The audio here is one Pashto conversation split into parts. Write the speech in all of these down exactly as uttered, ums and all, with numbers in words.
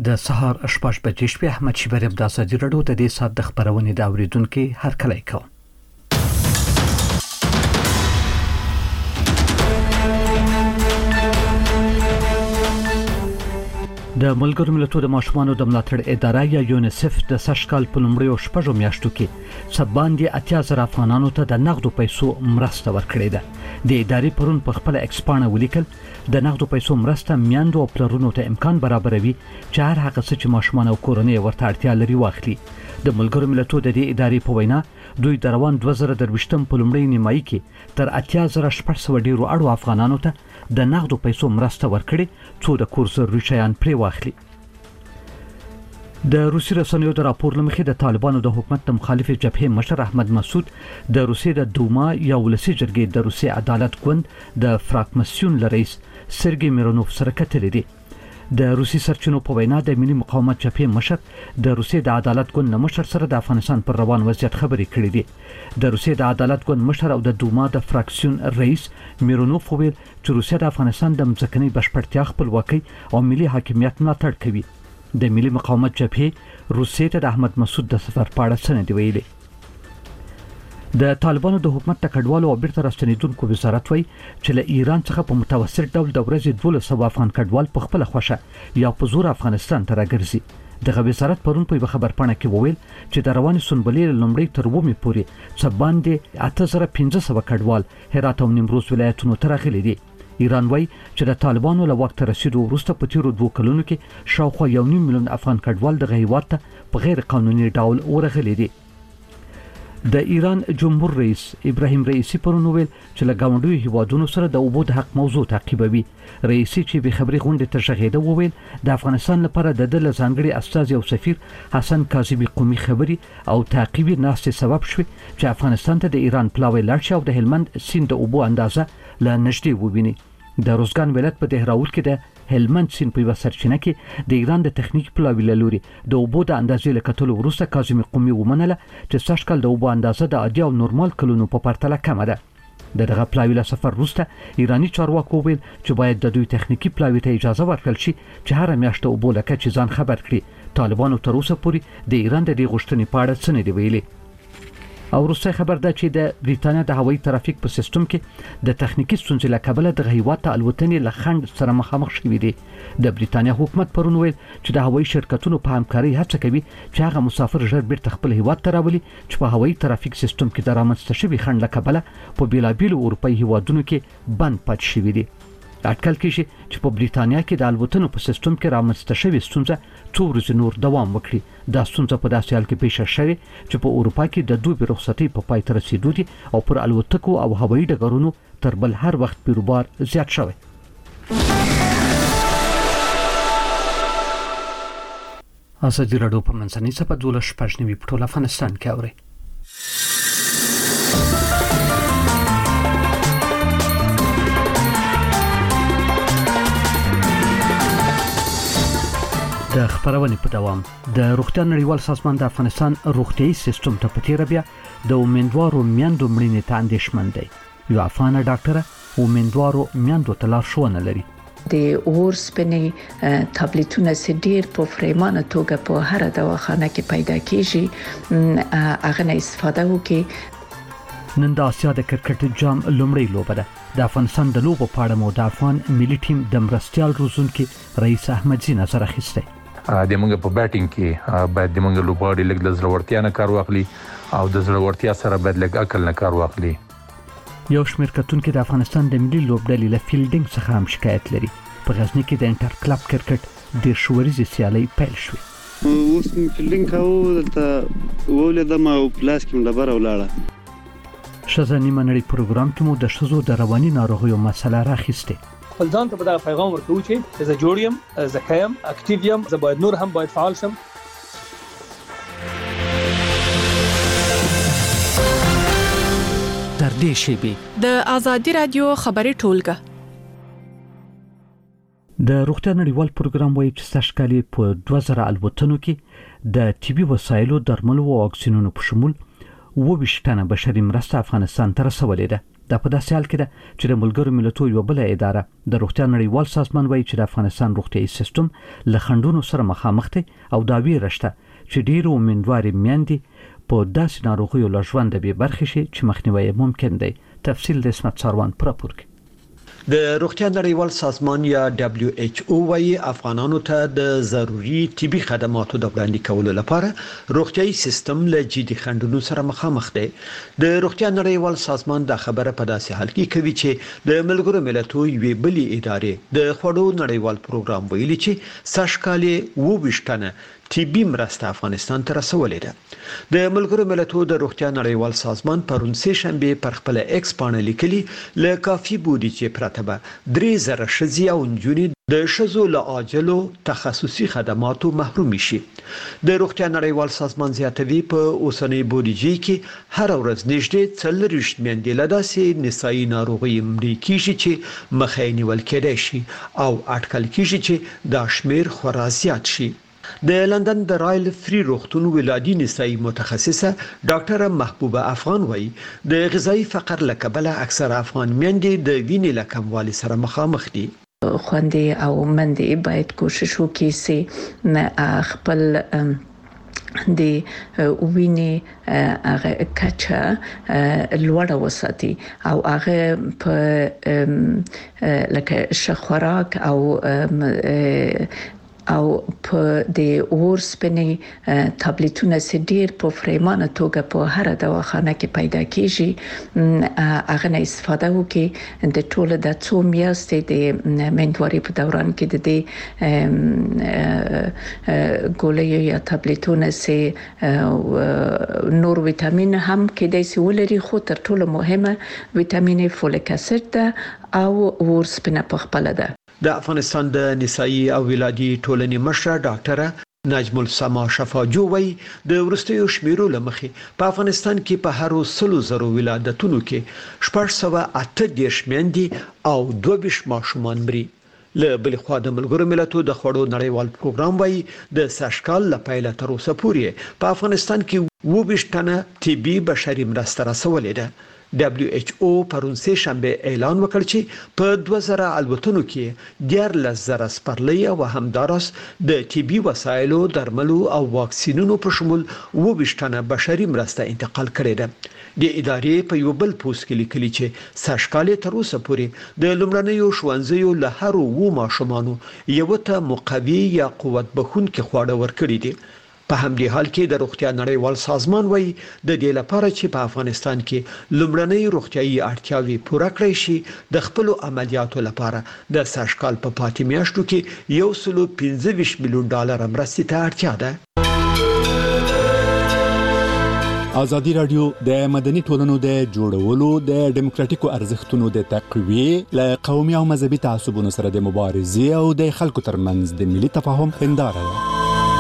د سهار شپږ بجې شپې احمد شیبر د ازادي راډیو د دې سات د خبرونې د اوریدونکو هر کله کوم. د ملګرو ملتونو د ماشومانو د ملاتړ اداره یا یونیسف د سشکال په لومړیو شپږو میاشتو کې سباندې اتیا زره افغانانو ته د نقدو پیسو مرسته ورکړې ده. د ادارې پرون په خپل ایکسپانه ولیکل د نقدو پیسو مرسته میندو او پلرونو ته امکان برابروي چې هر هغه څه چې ماشومان او کورنۍ ورته اړتیا لري واخلي. د ملګرو ملتونو د دې ادارې په وینا دوی د روان دوه زره درویشتم په لومړۍ نیمایي کې تر اتیا زره شپږ سوه ډیرو اړو افغانانو ته د نقدو پیسو مرسته ورکړي څو د کور ضروري شیان پرې واخلي. د روسي رسنیو د راپور لمخې د طالبانو د حکومت د مخالف جبهې مشر احمد مسعود د روسي د دوما یا ولسی جرګې د روسي عدالت ګوند د فراکمسیون رئیس سرګي میرونوف سره کتلې دي. د روسي سرچینو په وینا د ملي مقاومت جبهې مشر د روسي د عدالت ګوند مشر سره د افغانستان پر روان وضعیت خبرې کړې دي. د روسي د عدالت ګوند مشر او د دوما د فراکسیون رئیس میرونوف ویل چې روسیا د افغانستان د مځکني بشپړتیا خپلواکي او ملي حاکمیت ملاتړ کوي. د ملي مقاومت جبهې روسیې ته د احمد مسعود د سفر په اړه څه نه دی ویلي. د طالبانو د حکومت د کډوالو او بیرته راستنیدونکو وزارت وایي چې له ایران څخه په متوسط ډول د ورځې دولس سوه افغان کډوال په خپل خوښه یا په زور افغانستان ته راګرځي. دغه وزارت پرون په خبرپاڼه کې وویل چې د رواني سنبلې لومړی تر اوومې پورې څه باندې اته زره پنځه سوه کډوال هرات او نیمروز ولایتونو ته راغلي دي. ایران وایي چې د طالبانو له وخت رسیدو وروسته په تیرو دوه کلونو کې شاوخوا یو نیم میلیون افغان کډوال د هیواد ته په غیر قانوني ډول ورغلي دي. د ایران جمهور رئیس ابراهیم رئیسی پرون ویل چې له ګاونډیو هیوادونو سره د اوبو د حق موضوع تعقیبوي. رئیسی چې به خبري غونډه ته شغېده وویل د افغانستان لپاره د دل ځانګړي استازي او سفیر حسن کاظمی قومي خبري او تعقیبي ناستې سبب شوي چې افغانستان ته د ایران پلاوی لاړ شي او د هلمند سیند د اوبو اندازه له نږدې وویني. د روزګان ولایت په دهراول کې د هلمند سیند په سرچینه کې د ایران د تخنیک پلاوی لوري د اوبو د اندازې له کتلو وروسته کاظمی قومي ومنله چې سږکال د اوبو اندازه د عادي او نورمال کلونو په پرتله کمه ده. د دغه پلاوی له سفر وروسته ایرانی چارواکو ویل چې باید د دوی تخنیکی پلاوی ته اجازه ورکړل شي چې هر میاشت اوبو لکه چې ځان خبر کړي. طالبانو تر اوسه پورې د ایران د دې غوښتنې په اړه څه نه دی ویلي. او وروسته خبر ده چې د بریتانیا د هوایي ترافیک په سیستم کې د تخنیکی ستونزې له کبله د هیواد ته الوتنې له خنډ سره مخامخ شوې دي. د بریتانیا حکومت پرون ویل چې د هوایي شرکتونو په همکارۍ هڅه کوي چې هغه مسافر ژر بیرته خپل هیواد ته راولي چې په هوایي ترافیک سیستم کې د رامنځته شوي خنډ له کبله په بیلابیلو اروپایي هیوادونو کې بند پاتې شوي دي. اټکل کېږي چې په بریتانیا کې د الوتنو په سیستم کې رامنځته شوې ستونزه څو ورځې نور دوام وکړي. دا ستونزه په داسې حال کې پیښه شوې چې په اروپا کې د دوبي رخصتۍ په پای ته رسیدو دي او پر الوتکو او هوایي ډګرونو تر بل هر وخت بیروبار زیات شوی. ازادي راډیو په منځنۍ سپه دولس شپږ نوي په ټول افغانستان کې اوري. د خبرونې په دوام د روغتیا نړیوال سازمان د افغانستان روغتیايي سیستم ته په تیر بیا د امیندوارو میندو مړینې ته اندېښمن دی. یو افغان ډاکټره امیندوارو میندو ته لارښوونه لري. د اورسپنې ټابلیټونه چې ډېر په فریمانه توګه په هر دواخانه کې پیدا کیږي هغه نه استفاده وکړي. نن د آسیا د کرکټ جام لومړی لوبه ده. د افغانستان د لوبو په اړه مو د افغان ملي ټیم د مرستیال روزونکي رئیس احمد زی نظر اخیستی. د موږ په بیټینګ کې باید د موږ لوبغاړي لږ د زړورتیا نه کار واخلي او د زړورتیا سره باید لږ عقل نه کار واخلي. یو شمېر کتونکي د افغانستان د ملي لوبډلې له فیلډینګ څخه هم شکایت لري. په غزني کې د انټر کلب کرکټ ډېر شوریزې سیالۍ پیل شوې. اوس فیلډینګ کوو دلته ولیدم او پلاس کې مې ډبره ولاړه. ښځه نیمه نړۍ پروګرام کې مو د ښځو د رواني ناروغیو مسله راخیستې. خپل ځان ته په دغه پیغام ورکوو چې زه جوړ یم، زه ښه یم، اکټیو یم، زه باید نور هم باید فعال شم. تر دې شیبې د ازادي رادیو خبري ټولګه د روغتیا نړیوال پروګرام وایي چې سږکال په دوه زره الوتنو کې د طبي وسایلو، درملو او اکسیجنونو په شمول اووه ویشت ټنه بشري مرسته افغانستان ته رسولې ده. دا په داسې حال کې ده چې د ملګرو ملتونو یو بل اداره د روغتیا نړیوال سازمان وایي چې د افغانستان روغتیايي سیستم له خنډونو سره مخامخ دی او دا ویرشته چې ډیرو امیندوارې میندې په داسې ناروغیو له ژونده بې برخې شي چې مخنیوی ممکن دی. تفصیل د اسمت ساروان پر راپور کې. د روغتیا نړیوال سازمان یا دبليو ایچ او وايي افغانانو ته د ضروري طبي خدماتو د وړاندې کولو لپاره روغتيايي سیستم له جدي خنډونو سره مخامخ دی. د روغتیا نړیوال سازمان د خبره په داسې حال کې کوي چې د ملګرو ملتونو یوې بلې ادارې د خوړو نړیوال پروګرام ویلي چې ساشکالې وویشتنه طبي مرسته افغانستان ته رسولې ده. د ملګرو ملتونو د روغتیا نړیوال سازمان پرون سه شنبه پر خپل ایکس باندې لیکلي ل کافي بودیجه پرته به درې زره شزي او نجونې د شزو له عاجلو تخصصي خدماتو محروم شي. د روغتیا نړیوال سازمان زیاتوي په اوسنۍ بودیجه کې هر ورځ نږدې څلور میندې له داسې نسایي ناروغي مړي کیږي چې مخې نیول کېدای شي او اټکل کیږي چې دا شمیر خورا زیات شي. د لندن د رایل فری روغتون ولادي نسایي متخصصه ډاکټر محبوبه افغان وایي د غذایی فقر له کبله اکثر افغان میندې د وینې له کموالي سره مخامخ دي. خوندې او مندې باید کوشش وکړي چې خپل د وینې هغه کچه لوړه وساتي او هغه په لکه شخوراک او او په د اورسپنې ټابلیټونه سي ډیر په فریمانه توګه په هر دواخانه کې پیدا کیږي. هغه نه استفاده وکړي د ټول د څو میاشتې د مندواري په دوران کې د دې ګولې یا ټابلیټونه سي نور ویټامین هم کې د سي ولري، خو تر ټولو مهمه ویټامین فولیک اسید او اورسپنه په خپل ده. د افغانستان د نسایي او ولادي ټولنې مشره ډاکټره نجم السما شفاجو وایي د ورستیو شمیرو لمخې په افغانستان کې په هر سلو زرو ولادتونو کې شپږ سوه اته دېرش میندې او دوه ویشت ماشومان مري. له بل خوا د ملګرو ملتونو د خوړو نړیوال پروګرام وایي د ساشکال له پیله تر اوسه پورې په افغانستان کې اووه ویشت تنه طبي بشري مرسته رسولې ده. دبليو ایچ او پرون سه شنبه اعلان وکړ چې په دوه زره الوتنو کې دیارلس زره سپرلۍ او همداراس د طبي وسایلو، درملو او واکسینونو په شمول اووه ویشت تنه بشري مرسته انتقال کړې ده. د ادارې په یو بل پوسټ کې لیکلي چې ساشکالې تر اوسه پورې د لومړنیو ښوونځیو له هر وو ماشومانو یو ته مقوي یا قوت بخښونکي خواړه ورکړي دي. په همدې حال کې د روغتیا نړیوال سازمان وایي د دې لپاره چې په افغانستان کې لومړنۍ روغتیايي اړتیاوې پوره کړې شي د خپل عملیاتو لپاره د ساشکال په پاتې میاشتو کې یو سل پنځه ویشت میلیون ډالر مرستې ته اړتیا ده. ازادي رادیو د مدني ټولنو د جوړولو، د ډیموکراتیکو ارزښتونو د تقویې، له قومي او مذهبي تعصبونو سره د مبارزې او د خلکو ترمنځ د ملي تفاهم هنداره ده.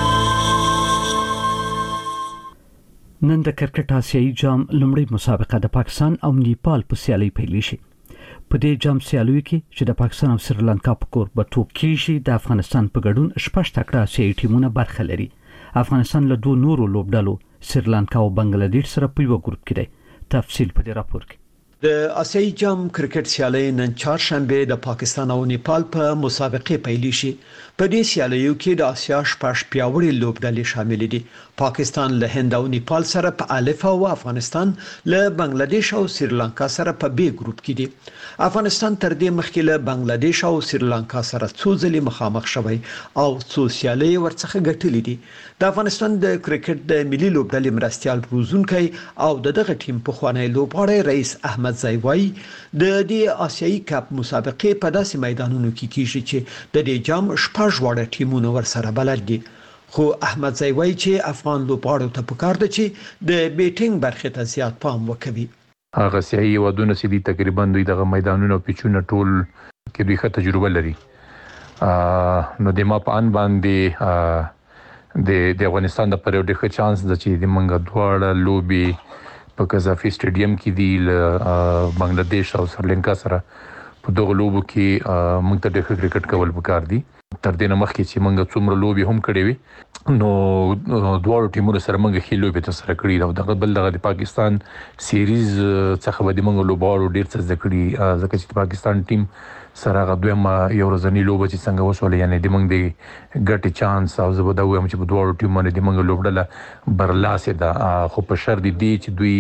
نن د کرکټ آسیایي جام لومړی مسابقه د پاکستان او نیپال په سیالي پیل شي. په دې جام سیالیو کې چې د پاکستان او سریلانکا په کوربټو کې شي د افغانستان په ګډون شپږ تکړه آسیایي ټیمونه برخه لري. افغانستان له دوه نورو لوبډلو سریلانکا او بنگلاديش سره په یو ګروپ کې دی. تفصیل په دې راپور کې. د آسیایي جام کرکټ سیالي نن چهارشنبه د پاکستان او نیپال په مسابقه پیل شي. په دې سیالیو کې د آسیا شپږ پیاوړي لوبډلې شامل دي. پاکستان له هند او نیپال سره په الف او افغانستان له بنگلاديش او سریلانکا سره په بي ګروپ کې دي. افغانستان تر دې مخکې له بنگلاديش او سریلانکا سره څو ځلې مخامخ شوی او څو سیالي ورڅخه ګټلې دي. د افغانستان د کرکټ د ملي لوبډلې مرستيال روزونکي او دغه ټیم په خوانی لوبغاړی رئیس احمد زایوای د دې آسیایي کپ مسابقې په داسې میدانونو کې کیږي چې د دې جام شپږ وړه ټیمونه ورسره بلد دي. خو احمد زایوای چې افغان لوبغاړو ته پکار ده چې د بیټینګ برخې ته زیات پام وکړي. هغه سیاسي ودونه چې دي تقریبا دوی دغه میدانونو پیچونه ټول کې دوی ښه تجربه لري. نو د ما په ان باندې د د افغانستان د پرېو ډېر چانس د چې د منګه دواړه لوبي په قذافي سټیډیم کې دی له بنگلاديش او سریلانکا سره په دغه لوبو کې موږ ته د کرکټ کول پکار دي. تر دې نه مخکې چې موږ څومره لوبي هم کړې وي نو دوه ټیمونو سره موږ خېلو به تر سره کړی دا دغه بل دغه د پاکستان سیریز څخه به موږ لوباړو ډیر څه ذکر کړی ځکه چې پاکستان ټیم سره غوډه یو ورځنی لوبه چې څنګه وسول یعنی د موږ د ګټي چانس او زه به دا وایم چې په دوه ټیمونو د موږ لوبډله برلاسه ده خو په شر دي چې دوی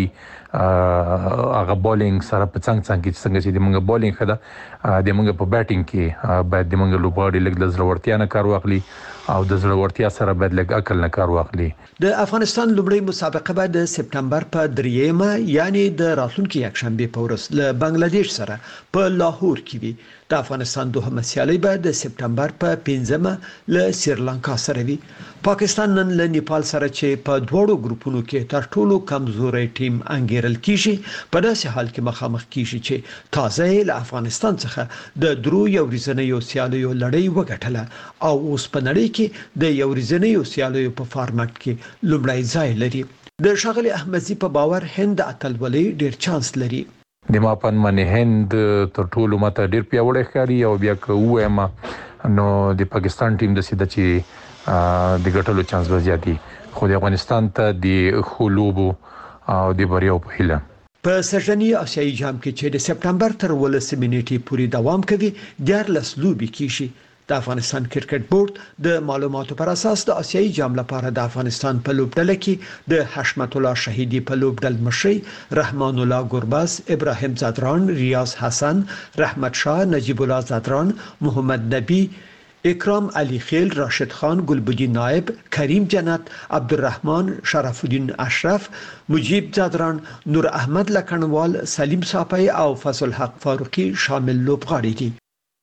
هغه بولینګ سره په څنګه څنګه څنګه چې د موږ بولینګ خدا د موږ په بیټینګ کې باید د موږ لوباړي لګ د ضرورتیا نه کار واخلي او د ضرورتیا سره باید لګ عقل نه کار واخلي. د افغانستان لومړی مسابقه به د سپتمبر په دریمه یعنی د راتلونکي یکشنبه په ورځ له بنگلاديش سره په لاهور کې وي. د افغانستان دوهمه سیالي به د سپتمبر په پنځمه له سریلانکا سره وي. پاکستان نن له نیپال سره چې په دوړو ګروپونو کې تر ټولو کمزوري ټیم انګیرل کیږي په داسې حال کې مخامخ کیږي چې تازه له افغانستان څخه د درو یو ورځنیو سیالیو لړۍ وګټله او اوس په نړۍ کې د یو ورځنیو سیالیو په فارمټ کې لومړی ځای لري. د ښاغلي احمدزي په باور هند اتلولي ډیر چانس لري. د ماپن منې هند تر ټولو ماته ډیر پیاوړی ښکاري او بیا که وایم نو د پاکستان ټیم د سیده چې د ګټلو چانس به زیات دي خو د افغانستان ته د خلوبو او د بریاو په هیله. په سژنی آسیایي جام کې چې د سپتمبر تر ولسمې نیټې پورې دوام کوي دیارلس لوبې کیږي. د افغانستان کرکټ بورډ د معلوماتو پر اساس د آسیایي جام لپاره د افغانستان په لوبډله کې د حشمت الله شهیدی په لوبډل مشري رحمان الله ګرباز، ابراهیم زادران، ریاض حسن، رحمت شاه، نجیب الله زادران، محمد نبی، اکرام علی خیل، راشد خان، گلبدی نائب، کریم جنت، عبدالرحمن، شرف الدین اشرف، مجیب زادران، نور احمد لکنوال، سلیم صافی او فضل الحق فاروقی شامل لوبغاړي دي.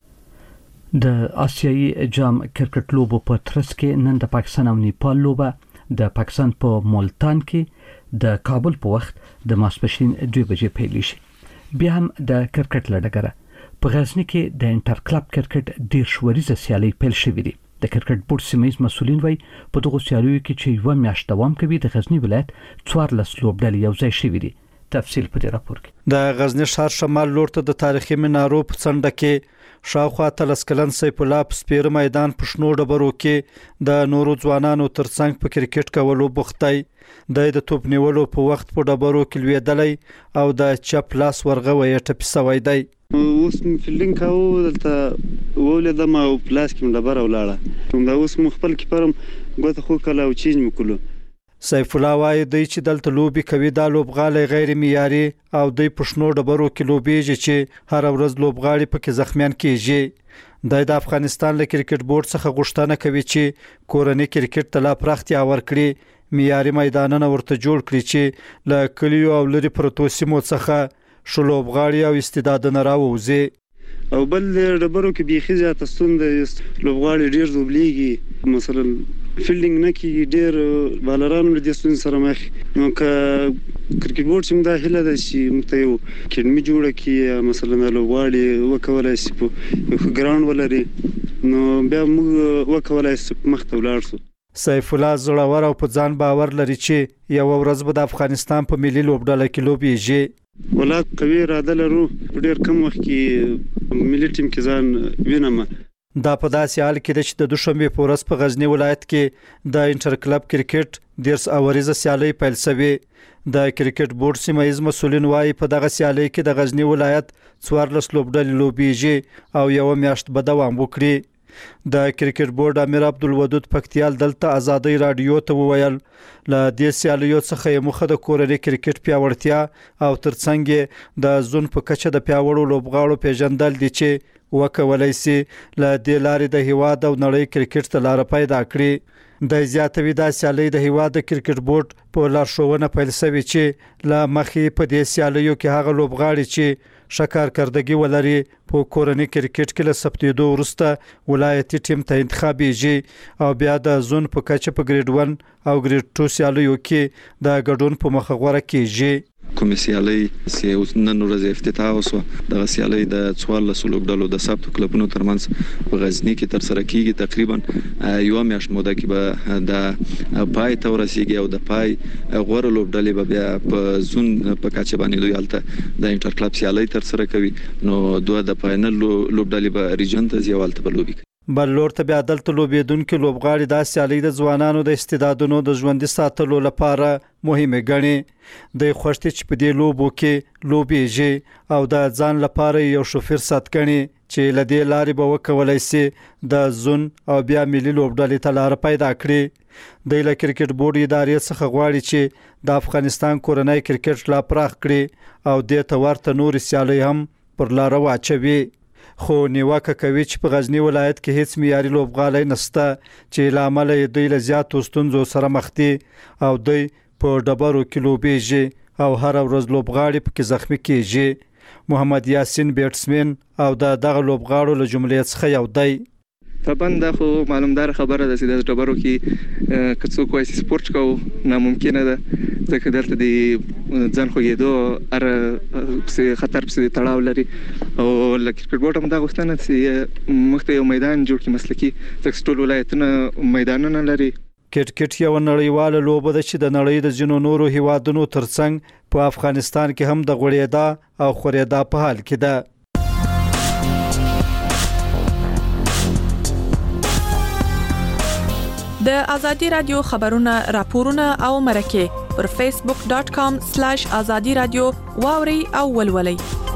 د آسیایي جام کرکټ لوبو په ترڅ کې نن د پاکستان او نیپال لوبه د پاکستان په ملتان کې د کابل په وخت د ماسپښین دوه بجې پیل شي. بیا هم د کرکټ لړګره په غزنی کې د انټر کلب کرکټ ډیر شوریزه سیالي پیل شوې دي. د کرکټ بورډ سیمایي مسولین وایي په دغه سیالیو کې چې یو میاشت دوام کوي د غزنی ولایت څوارلس لوبډلې یو ځای شوې دي. تفصیل په دې راپور کې. د غزنی ښار شمال لور ته د تاریخي منارو په څنډه کې شاوخوا تلس کلن سیف الله په سپیر میدان په شنو ډبرو کې د نورو ځوانانو ترڅنګ په کرکټ کولو بوختای. د توپ نیولو په وخت په ډبرو کې لویدلې او د چپ لاس ورغوي ټپي سوی دی. اوس فیلډینګ کاوه دلته ولیدم او پلاس کې ډبره ولاړه دا اوس مخبل کې پرم ګوته خو کله او چینج وکړو. سیف الله وايي د چې دلته لوبي کوي د لوبغاړي غیر معیاري او د پښنو ډبرو کې لوبيږي چې هر ورځ لوبغاړي پکې زخمیان کیږي. د افغانستان له کرکټ بورډ څخه غوښتنه کوي چې کورنۍ کرکټ ته لا پراختیا ورکړي، معیاري میدانونه ورته جوړ کړي چې له کلیو او لري پروتو سیمو څخه شلوبغاړي او استعدادونه راووزي. او بل ډبرو کې بيخي زیات ستوند لوبغاړي ډیر دوبليږي مثلا فیلډینګ نه کې ډیر بالران د ستون سره مخ نو ک کرکټ بورډ څنګه د هله د شي متیو کډمی جوړه کې مثلا لوبغاړي وکولای شي په ګراوند ولري نو بیا موږ وکولای شي مخته ولاړ شو. سیف الله زړور او په ځان باور لري چې یو ورځ به د افغانستان په ملي لوبډله کې لوبيږي. ولا قوي اراده لرو ډیر کم وخت کې ملي ټیم کې ځان وینم. دا په داسې حال کې چې د دوشنبه په ورځ په غزنی ولایت کې د انټر کلب کرکټ دیرس اوریزه سیالي پیل شوه. د کرکټ بورډ سیمایي مسولین وايي په دغه سیالي کې د غزنی ولایت څوارلس لوبډلې لوبيږي او یو میاشت به دوام وکړي. د کرکټ بورډ امیر عبدالودود پکتیال دلته ازادي رادیو ته وویل ل دې سیالیو څخه مخه د کورنۍ کرکټ پیاوړتیا او ترڅنګ د زون په کچه د پیاوړو لوبغاړو پیژندل دي چې وکولای شي ل دې لارې د هیواد او نړۍ کرکټ ته لار پیدا کړي. د زیاتوي د سیالي د هیواد د کرکټ بورډ په لارښوونه پیل شوی چې ل مخې په دې سیالیو کې هغه لوبغاړي چې شکار کردګي ولري په کورنۍ کرکټ کې له سپتېدو وروسته ولایتي ټیم ته انتخابېږي او بیا د زون په کچه په ګریډ ون او ګریډ ټو سیالیو کې د ګډون په مخه غوړه کیږي. کومې سیالي چې نن ورځ افتتاح وسو د سیالي د څوارلس لوبډلو د سبت کلبونو ترمنځ په غزنی کې تر سره کیږي. تقریبا یو میاشت موده کې به د پای ته ورسیږي او د پای غوړ لوبډلې به بیا په زون په کچه باندې دوی الته د انټر کلب سیالي تر سره کوي نو دوه د فائنل لوبډلې به ریجن ته ځیوالته بلوبي. بل لور ته بیا دلته لوبېدونکو لوبغاړي د سیالۍ د ځوانانو د استعدادونو د ژوندۍ ساتلو لپاره مهمه ګڼي. د خوشتي چې په دې لوبو کې لوبېږي او د ځان لپاره یو شوفیر سات کړي چې لدې لارې به وکولای شي د زون او بیا ملي لوبډلې ته لار پیدا کړي. د ل کرکټ بورډ ادارې څخه غواړي چې د افغانستان کورنۍ کرکټ لا پراخ کړي او د تورته نور سیالۍ هم پر لار واچوي. خو نیوکه کوي چې په غزنی ولایت کې هیڅ معیاري لوبغالی نشته چې لامل یې دوی له زیاتو ستونزو سره مخ دي او دوی په ډبرو کې لوبېږي او هر ورځ لوبغاړي پکې زخمی کیږي. محمد یاسین بیټسمن او د دغه لوبغاړو له جملې څخه یو دی. طبعا دا خو معلومدار خبره ده چې د ډبرو کې که څوک وایي سپورت کوو ناممکنه ده ځکه دلته د ځان خوږېدو هر پسې خطر پسې تړاو لري او له کرکټ بورډ هم دا غوښتنه چې موږ ته یو میدان جوړ کړي مسلکي ځکه ټول ولایتونه میدانونه لري. کرکټ یو نړیواله لوبه ده چې د نړۍ د ځینو نورو هیوادونو ترڅنګ په افغانستان کې هم د غوړېدا او خورېدا په حال کې ده. د ازادي رادیو خبرونه راپورونه او مرکه پر فیسبوک ډاٹ کام سلیش ازادي رادیو واوري او ولولي.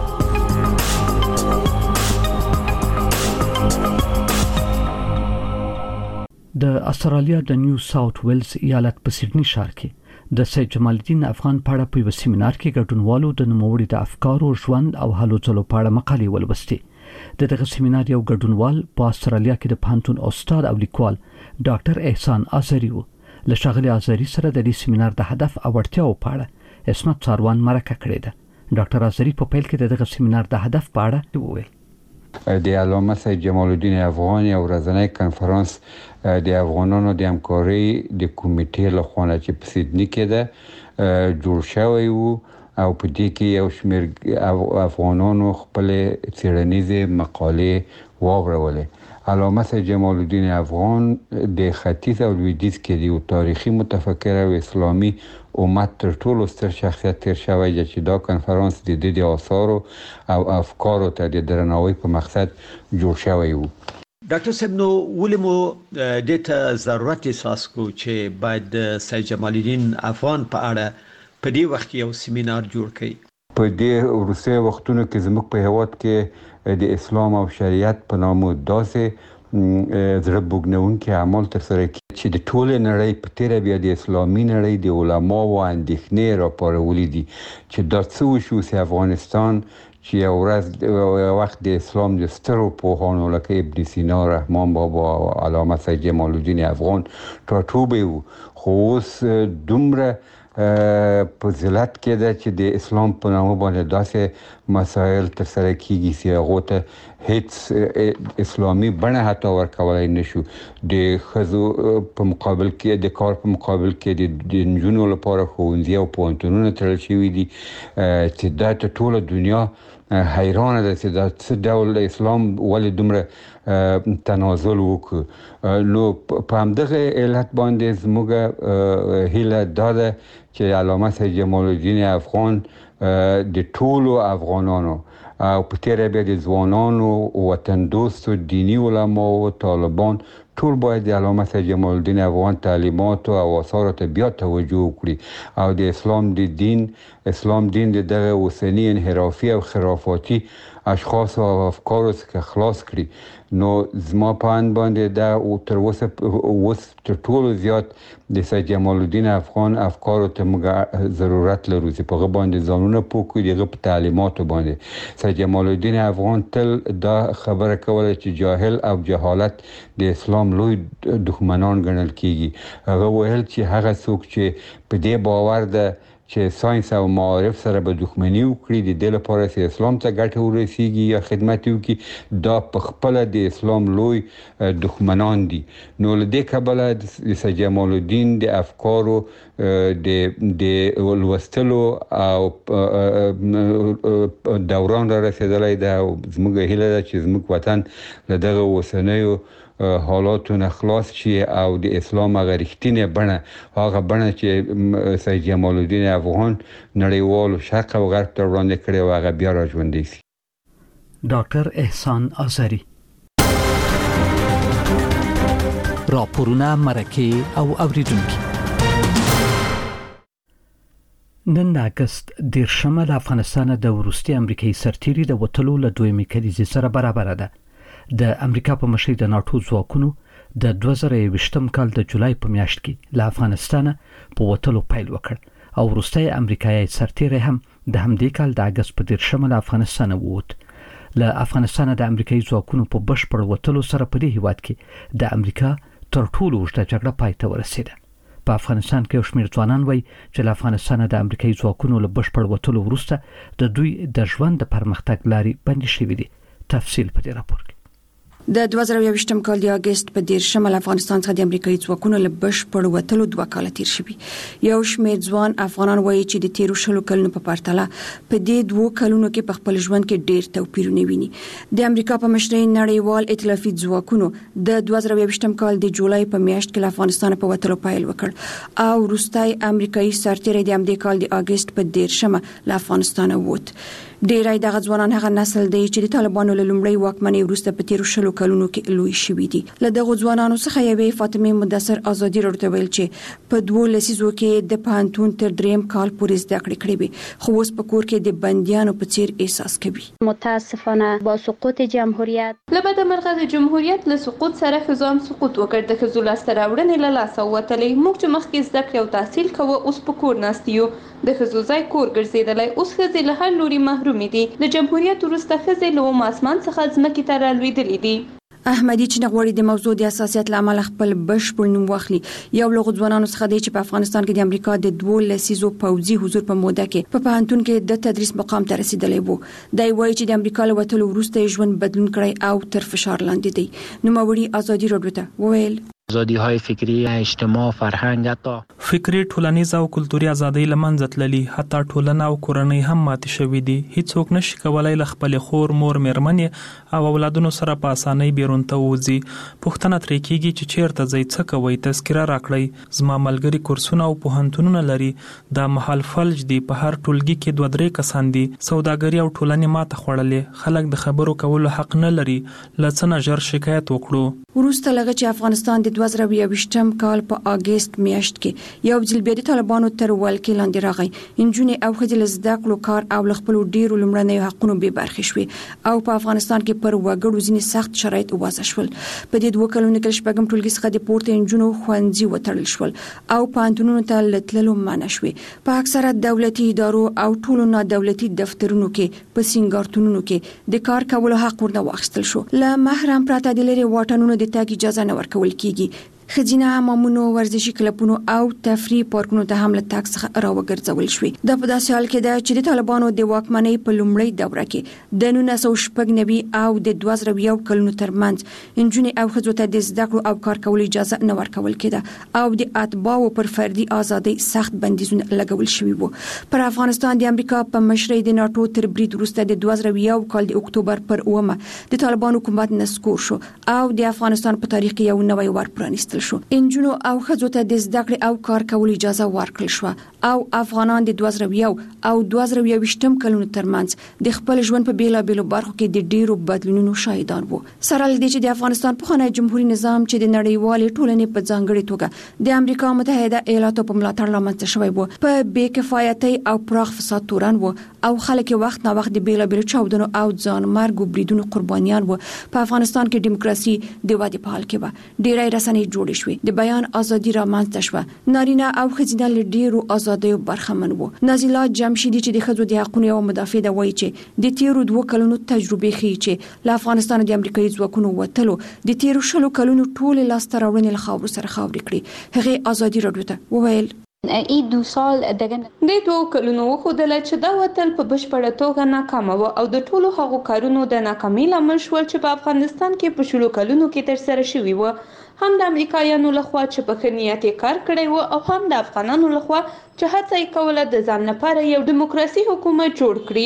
د استرالیا د نیو ساوث ویلز ایالت په سیډني ښار کې د سید جمال الدین افغان په اړه په یو سیمینار کې ګډونوالو د نوموړي د افکارو ژوند او هلو ځلو په اړه مقالې ولوستې. د دغه سیمینار یو ګډونوال په استرالیا کې د پانتون استاد او لیکوال ډاکټر احسان ازری و. له ښاغلي ازری سره د دې سیمینار د هدف او اړتیاو په اړه اسمت څاروان مرکه کړې ده. ډاکټر ازری په پیل کې دغه سیمینار د هدف په اړه وویل. د علامه سید جمال الدین افغان یو ورځنی کنفرانس د افغانانو د همکارۍ د کمیټې له خوا چې په سیدني کې ده جوړ شوی وو او په دې کې یو شمېر افغانانو خپل څېړنیزې مقالې واورولې. علامه سید جمال الدین افغان د ختیځ او لویدیځ کې د یو تاریخي متفکر او اسلامي امت تر ټولو ستر شخصیت تیر شوی دی چې دا کنفرانس د دې د آثارو او افکارو ته د درناوي په مقصد جوړ شوی وو. ډاکټر صاحب نو ولې مو د ته ضرورت احساس کو چې باید سید جمال الدین افغان په اړه په دې وخت یو سیمینار جوړ کړي؟ په دې وروستي وختونو کې زموږ په هیواد کې د اسلام او شریعت په نامه داسې زړه بوږنونکي اعمال ترسره کړي چې د ټولې نړۍ په تیره بیا د اسلامي نړۍ د علماو اندېښنې راپارولي دي چې دا څه وشو چې افغانستان چې یو ورځ یو وخت د اسلام د سترو پوهانو لکه ابن سینا، رحمان بابا او علامه سید جمال الدین افغان ټاټوبی وو، خو اوس دومره په ذلت کې ده چې د اسلام په نامه باندې داسې مسایل ترسره کیږي چې هغو ته هیڅ اسلامي بڼه حتی ورکولی نشو. د ښځو په مقابل کې د کار په مقابل کې د نجونو لپاره ښوونځي او پوهنتونونه تړل شوي دي چې دا ته ټوله دنیا حیرانه ده چې دا څه ډول اسلام ولې دومره تنازل وکړو. نو په همدغه علت باندې زموږ هیله دا ده چې علامه سید جمال الدین افغان د ټولو افغانانو او په تیره بیا د ځوانانو، وطن دوستو، دینی علماو، طالبان ټول باید د علامه سید جمال الدین افغان تعلیمات او آثارو ته بیا توجه وکړي او د اسلام د دین اسلام دین د دغه اوسني انحرافي او خرافاتي اشخاص او افکارو څخه خلاص کړي. نو زما په اند باندې دا او تر اوسه اوس تر ټولو زیات د سید جمال الدین افغان افکارو ته موږ ضرورت لرو چې په هغه باندې ځانونه پوه کړو، د هغه په تعلیماتو باندې. سید جمال الدین افغان تل دا خبره کوله چې جاهل او جهالت د اسلام لوی دښمنان ګڼل کیږي. هغه ویل چې هغه څوک چې په دې باور ده چې ساينس او معارف سره به دښمني وکړي د دې لپاره چې اسلام ته ګټه ورسیږي یا خدمت وکړي، دا په خپل د اسلام لوی دښمنان دي. نو له دې کبله د سید جمال الدین د افکارو د د لوستلو او دوران را رسیدلی ده او زموږ هیله ده چې زموږ وطن له دغه اوسنیو حالاتو نه خلاص شي او د اسلام هغه رښتینې بڼه هغه بڼه چې سید جمال الدین افغان نړیوالو شرق او غرب ته وړاندې کړې و هغه بیا را ژوندی شي. ډاکټر احسان ازری. راپورونه مرکه او اوریدونکو. نن د اگست دیرشمه له افغانستان د وروستي امریکایي سرتیري د وټلو له دویمې کلیزې سره برابر ده. د امریکا په مشرۍ د ناتو ځواکونو د دوه زره یوویشتم کال د جولای په میاشت کې له افغانستان په وټلو پیل وکړ او وروستي امریکایي سرتیري هم د همدې کال د اگست په دیرشمه له افغانستان ووت. له افغانستان د امریکایي ځواکونو په بشپړ وټلو سره په دې هیواد کې د امریکا تر ټولو اوږده جګړه پای ته ورسېده. په افغانستان کې یو شمېر ځوانان وایي چې له افغانستان د امریکایي ځواکونو له بشپړ وټلو وروسته د دوی د ژوند د پرمختګ لارې بندې شوې دي. تفصیل په دې راپور کې. د دوه زره یوویشتم کال د اگست په دیرشمه له افغانستان څخه د امریکایي ځواکونو له بشپړ وټلو دوه کاله تیر شوي. یو شمېر ځوان افغانان وایي چې د تیرو شلو کلونو په پرتله په دې دوه کلونو کې په خپل ژوند کې ډېر توپیرونه ویني. د امریکا په مشرۍ نړیوال ائتلافي ځواکونو د دوه زره یوویشتم کال د جولای په میاشت کې له افغانستان په وټلو پیل وکړ او وروستي امریکایي سرتیری د همدې کال د اگست په دیرشمه له افغانستان ووت. ډیری دغه ځوانان هغه نسل دی چې د طالبانو له لومړۍ واکمنۍ وروسته په تیرو شلو کلونو کې لوی شوي دي. له دغه ځوانانو څخه یوې فاطمه مدثر ازادي راډیو ویل چې په دوه لسیزو کې د پانتون تر دریم کال پورې زده کړې کړې وي خو اوس په کور کې د بندیانو په څیر احساس کوي. متاسفانه با سقوط جمهوریت لبد مرغه د جمهوریت له سقوط سره خزام سقوط وکړ. د خزول استراوړنې له لاسه وتلې موږ چې مخکې زده کړې او تحصیل کوو اوس په کور ناستیو. د خزوزای کور ګرځیدلای اوس خزې له هر لوري محروم دي. د جمهوریت وروسته خزې له ماسمان څخه ځمکې ته رالوېدلې دي. احمدي چې نغوړي د موضوع د حساسیت لامل خپل بشپړ نوم واخلي. یو لغو ځوانانو څخه دی چې په افغانستان کې د امریکا د دوه لسیزو پوځي حضور په موده کې په پوهنتون کې د تدریس مقام ته رسیدلی وو. دا وایي چې د امریکا له وټلو وروسته ژوند بدلون کړی او تر فشار لاندې دی. نوموړي ازادي راډیو ته وویل ازادي های فکری، اجتماع، فرهنګ، حتی فکری، ټولنیز او کلتوري ازادي لمنځه تللي، حتی ټولنه او کورنۍ هم ماتې شوې دي. هیڅوک نشي کولای له خپل خور، مور، میرمنې او اولادونو سره په اسانۍ بیرون ته وځي. پوښتنه ترې کیږي چې چیرته ځئ، څه کوئ، تذکره راکړئ. زما ملګري کورسونه او پوهنتونونه لري. دا مهال فلج دي. په هر ټولګي کې دوه درې کسان دي. سوداګري او ټولنې ماته خوړلې. خلک د خبرو کولو حق نه لري. له څه نه ژر شکایت وکړو. وروسته لږ چې افغانستان د دوه زره یوویشتم کال په اگست میاشت کې یو ځل بیا د طالبانو تر ولکې لاندې راغی. نجونې او ښځې له زده کړو، کار او له خپلو ډېرو لومړنیو حقونو بې برخې شوې او په افغانستان کې پر وګړو ځینې سخت شرایط وضع شول. په دې دوه کلونو کې شپږم ټولګي څخه د پورته نجونو ښوونځي وتړل شول او پوهنتونونو ته له تللو منع شوې. په اکثره دولتي ادارو او ټولو نادولتي دفترونو کې په سینګارتونونو کې د کار کولو حق ورنه واخیستل شو. له محرم پرته د لرې واټنونو د تګ اجازه نه ورکول کیږي. خزینه حمامونو، ورزشي کلبونو او تفریح پارکونو ته هم له تګ څخه راوګرځول شوې. دا په داسې حال کې ده چې د طالبانو د واکمنۍ په لومړۍ دوره کې د نولس سوه شپږ نوي او د دوه زره یو کلونو ترمنځ نجونې او ښځو ته د زده کړو او کار کولو اجازه نه ورکول کېده او د اتباعو پر فردي ازادۍ سخت بندیزونه لګول شوي وو. پر افغانستان د امریکا په مشرۍ د ناتو تر برید وروسته د دوه زره یو کال د اکتوبر پر اوومه د طالبانو حکومت نسکور شو او د افغانستان په تاریخ کې یو نوی ور پرانیستل شو. انجونو او ښځو ته د زده کړې او کار کولو اجازه ورکړل شو او افغانان د دوه زره یو او دوه زره یوویشتم کلونو ترمنځ د خپل ژوند په بیلابېلو برخو کې د ډیرو بدلونونو شاهدان وو. سره له دې چې د افغانستان پخوانی جمهوریت نظام چې د نړیوالې ټولنې په ځانګړې توګه د امریکا متحده ایالاتو په ملاتړ لامل شوی وو، په بې کفایتۍ او پراخ فساد تورن وو او خلک وخت نه وخت د بیلابېلو چاودنو او ځان مرګ بریدونو قربانیان وو. په افغانستان کې دیموکراسي د ودې په حال کې و. ډیری رسنۍ جوړې شوې. د بیان ازادي رامنځته شوه. نارینه او ښځینه له ډیرو ازادیو برخمن وو. نازله جمشیدي چې د ښځو د حقونو یو مدافع ده وایي چې د تیرو دوه کلونو تجربې ښیي چې له افغانستان د امریکایي ځواکونو وتلو د تیرو شلو کلونو ټول لاسته راوړنې له خاورو سره خاورې کړې. هغه ازادي راډیو ته وویل ای دو سال دغه د دوه کلونو وخدل چې دا وتل په بشپړه توګه ناکام و او د ټولو هغو کارونو د ناکامۍ لامل شول چې په افغانستان کې په شلو کلونو کې تر سره شوي و، هم د امریکایانو لخوا چې په ښه نیت کار کړی و او هم د افغانانو لخوا چې هڅه یې کوله د ځان لپاره یو دیموکراسي حکومت جوړ کړي.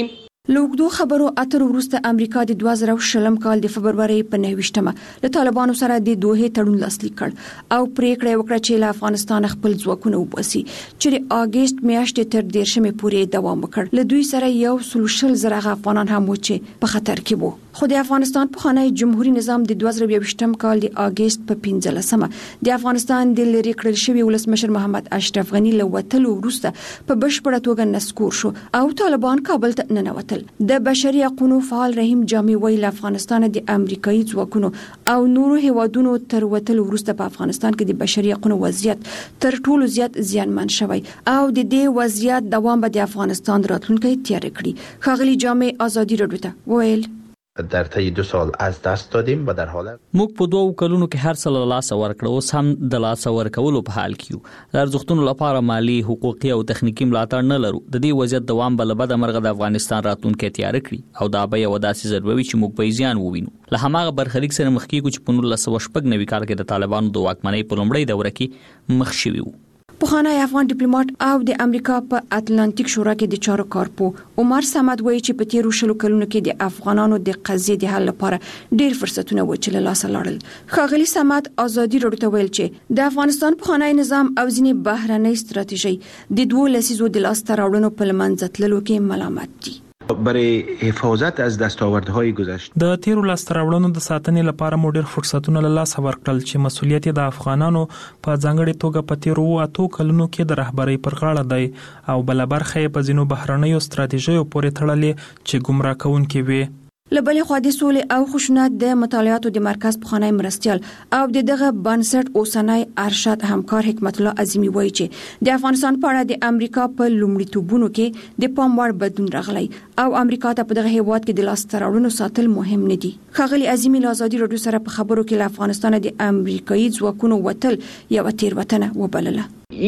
لوګدو خبرو اترو وروسته امریکا د دوه زره شلم کال د فبرवरी په نهویشتمه له طالبانو سره د دوه تړون لاسلیک کړ او پریکړه وکړه چې له افغانستان خپل ځواکونه وباسي چې د اگست میاشتې تر دیرشمې پورې دوام وکړ. له دوی سره یو سلوشل زره افغانان هم و چې په خطر کې وو. خو د افغانستان په خانه جمهوریت نظام د دوه زره یوویشتم کال د اگست په پنځلسمه د افغانستان د لری کړل شوی ولسمشر محمد اشرف غنی له وټلو وروسته په بشپړه توګه نسکور شو او طالبان کابل ته ننوتل. د بشري حقوقو فعال رحیم جامع ویل افغانستان د امریکایي ځواکونو او نورو هیوادونو تر وټلو وروسته په افغانستان کې د بشري حقوقو وضعیت تر ټولو زیات زیانمن شوی او د دې وضعیت دوام به د افغانستان راتلونکي تیار کړي. خاغلی جامع ازادي رادیو ته ویل در طی دو سال از دست دادیم و در حال موږ په دوه کلونو کې هر څه له لاسه ورکړو، اوس هم د لاسه ورکولو په حال کې یو. د ارزښتونو لپاره مالی، حقوقي او تخنیکی ملاتړ نه لرو. د دې وضعیت دوام بل بد مرغه د افغانستان راتلونکي تیار کړي او دا به یو داسې ضروري چې موږ په زیان ووینو. له هماغه برخلیک سره مخ کېږو چې په نولس سوه شپږ نوي کال کې د طالبانو د واکمنۍ په لومړۍ دوره کې مخ شوي وو. پخوانی افغان ډیپلوماټ او د امریکا په اتلانتیک شورا کې د چارو کارپو عمر صمد وایي چې په تیرو شلو کلونو کې د افغانانو د قضیې د حل لپاره ډېر فرصتونه و چې له لاسه لاړل. خاغلی صمد ازادي رادیو ته ویل چې د افغانستان پخوانی نظام او ځینې بهرنۍ ستراتیژي د دوه لسیزو د لاسته راوړنو په لمنځه تللو کې ملامت دي. برای حفاظت از دستاوردهای گذشته د تیرو لاسته راوړنو د ساتنې لپاره مو ډېر فرصتونه له لاسه ورکړل چې مسولیت د افغانانو په ځانګړي توګه په تیرو اتو کلونو کې د رهبرۍ پر غاړه دی او بل برخه په ځینو بهرنیو ستراتیژیو پورې تړلې چې ګمراه کوونکې وي. لبلې خو د سولې او خشونت د مطالعاتو د مرکز پخوانی مرستيال او د دغه بنسټ اوسنۍ ارشد همکار حکمت الله عظیمی وایي چې د افغانستان په اړه د امریکا په لومړیتوبونو کې د پام وړ بدلون راغلی او امریکا ته په دغه هیواد کې د لاسته راوړنو ساتل مهم نه دي. خاغلی عظیمی له ازادي رادیو سره په خبرو کې له افغانستان د امریکایي ځواکونو وتل یو تیروتنه وبلله.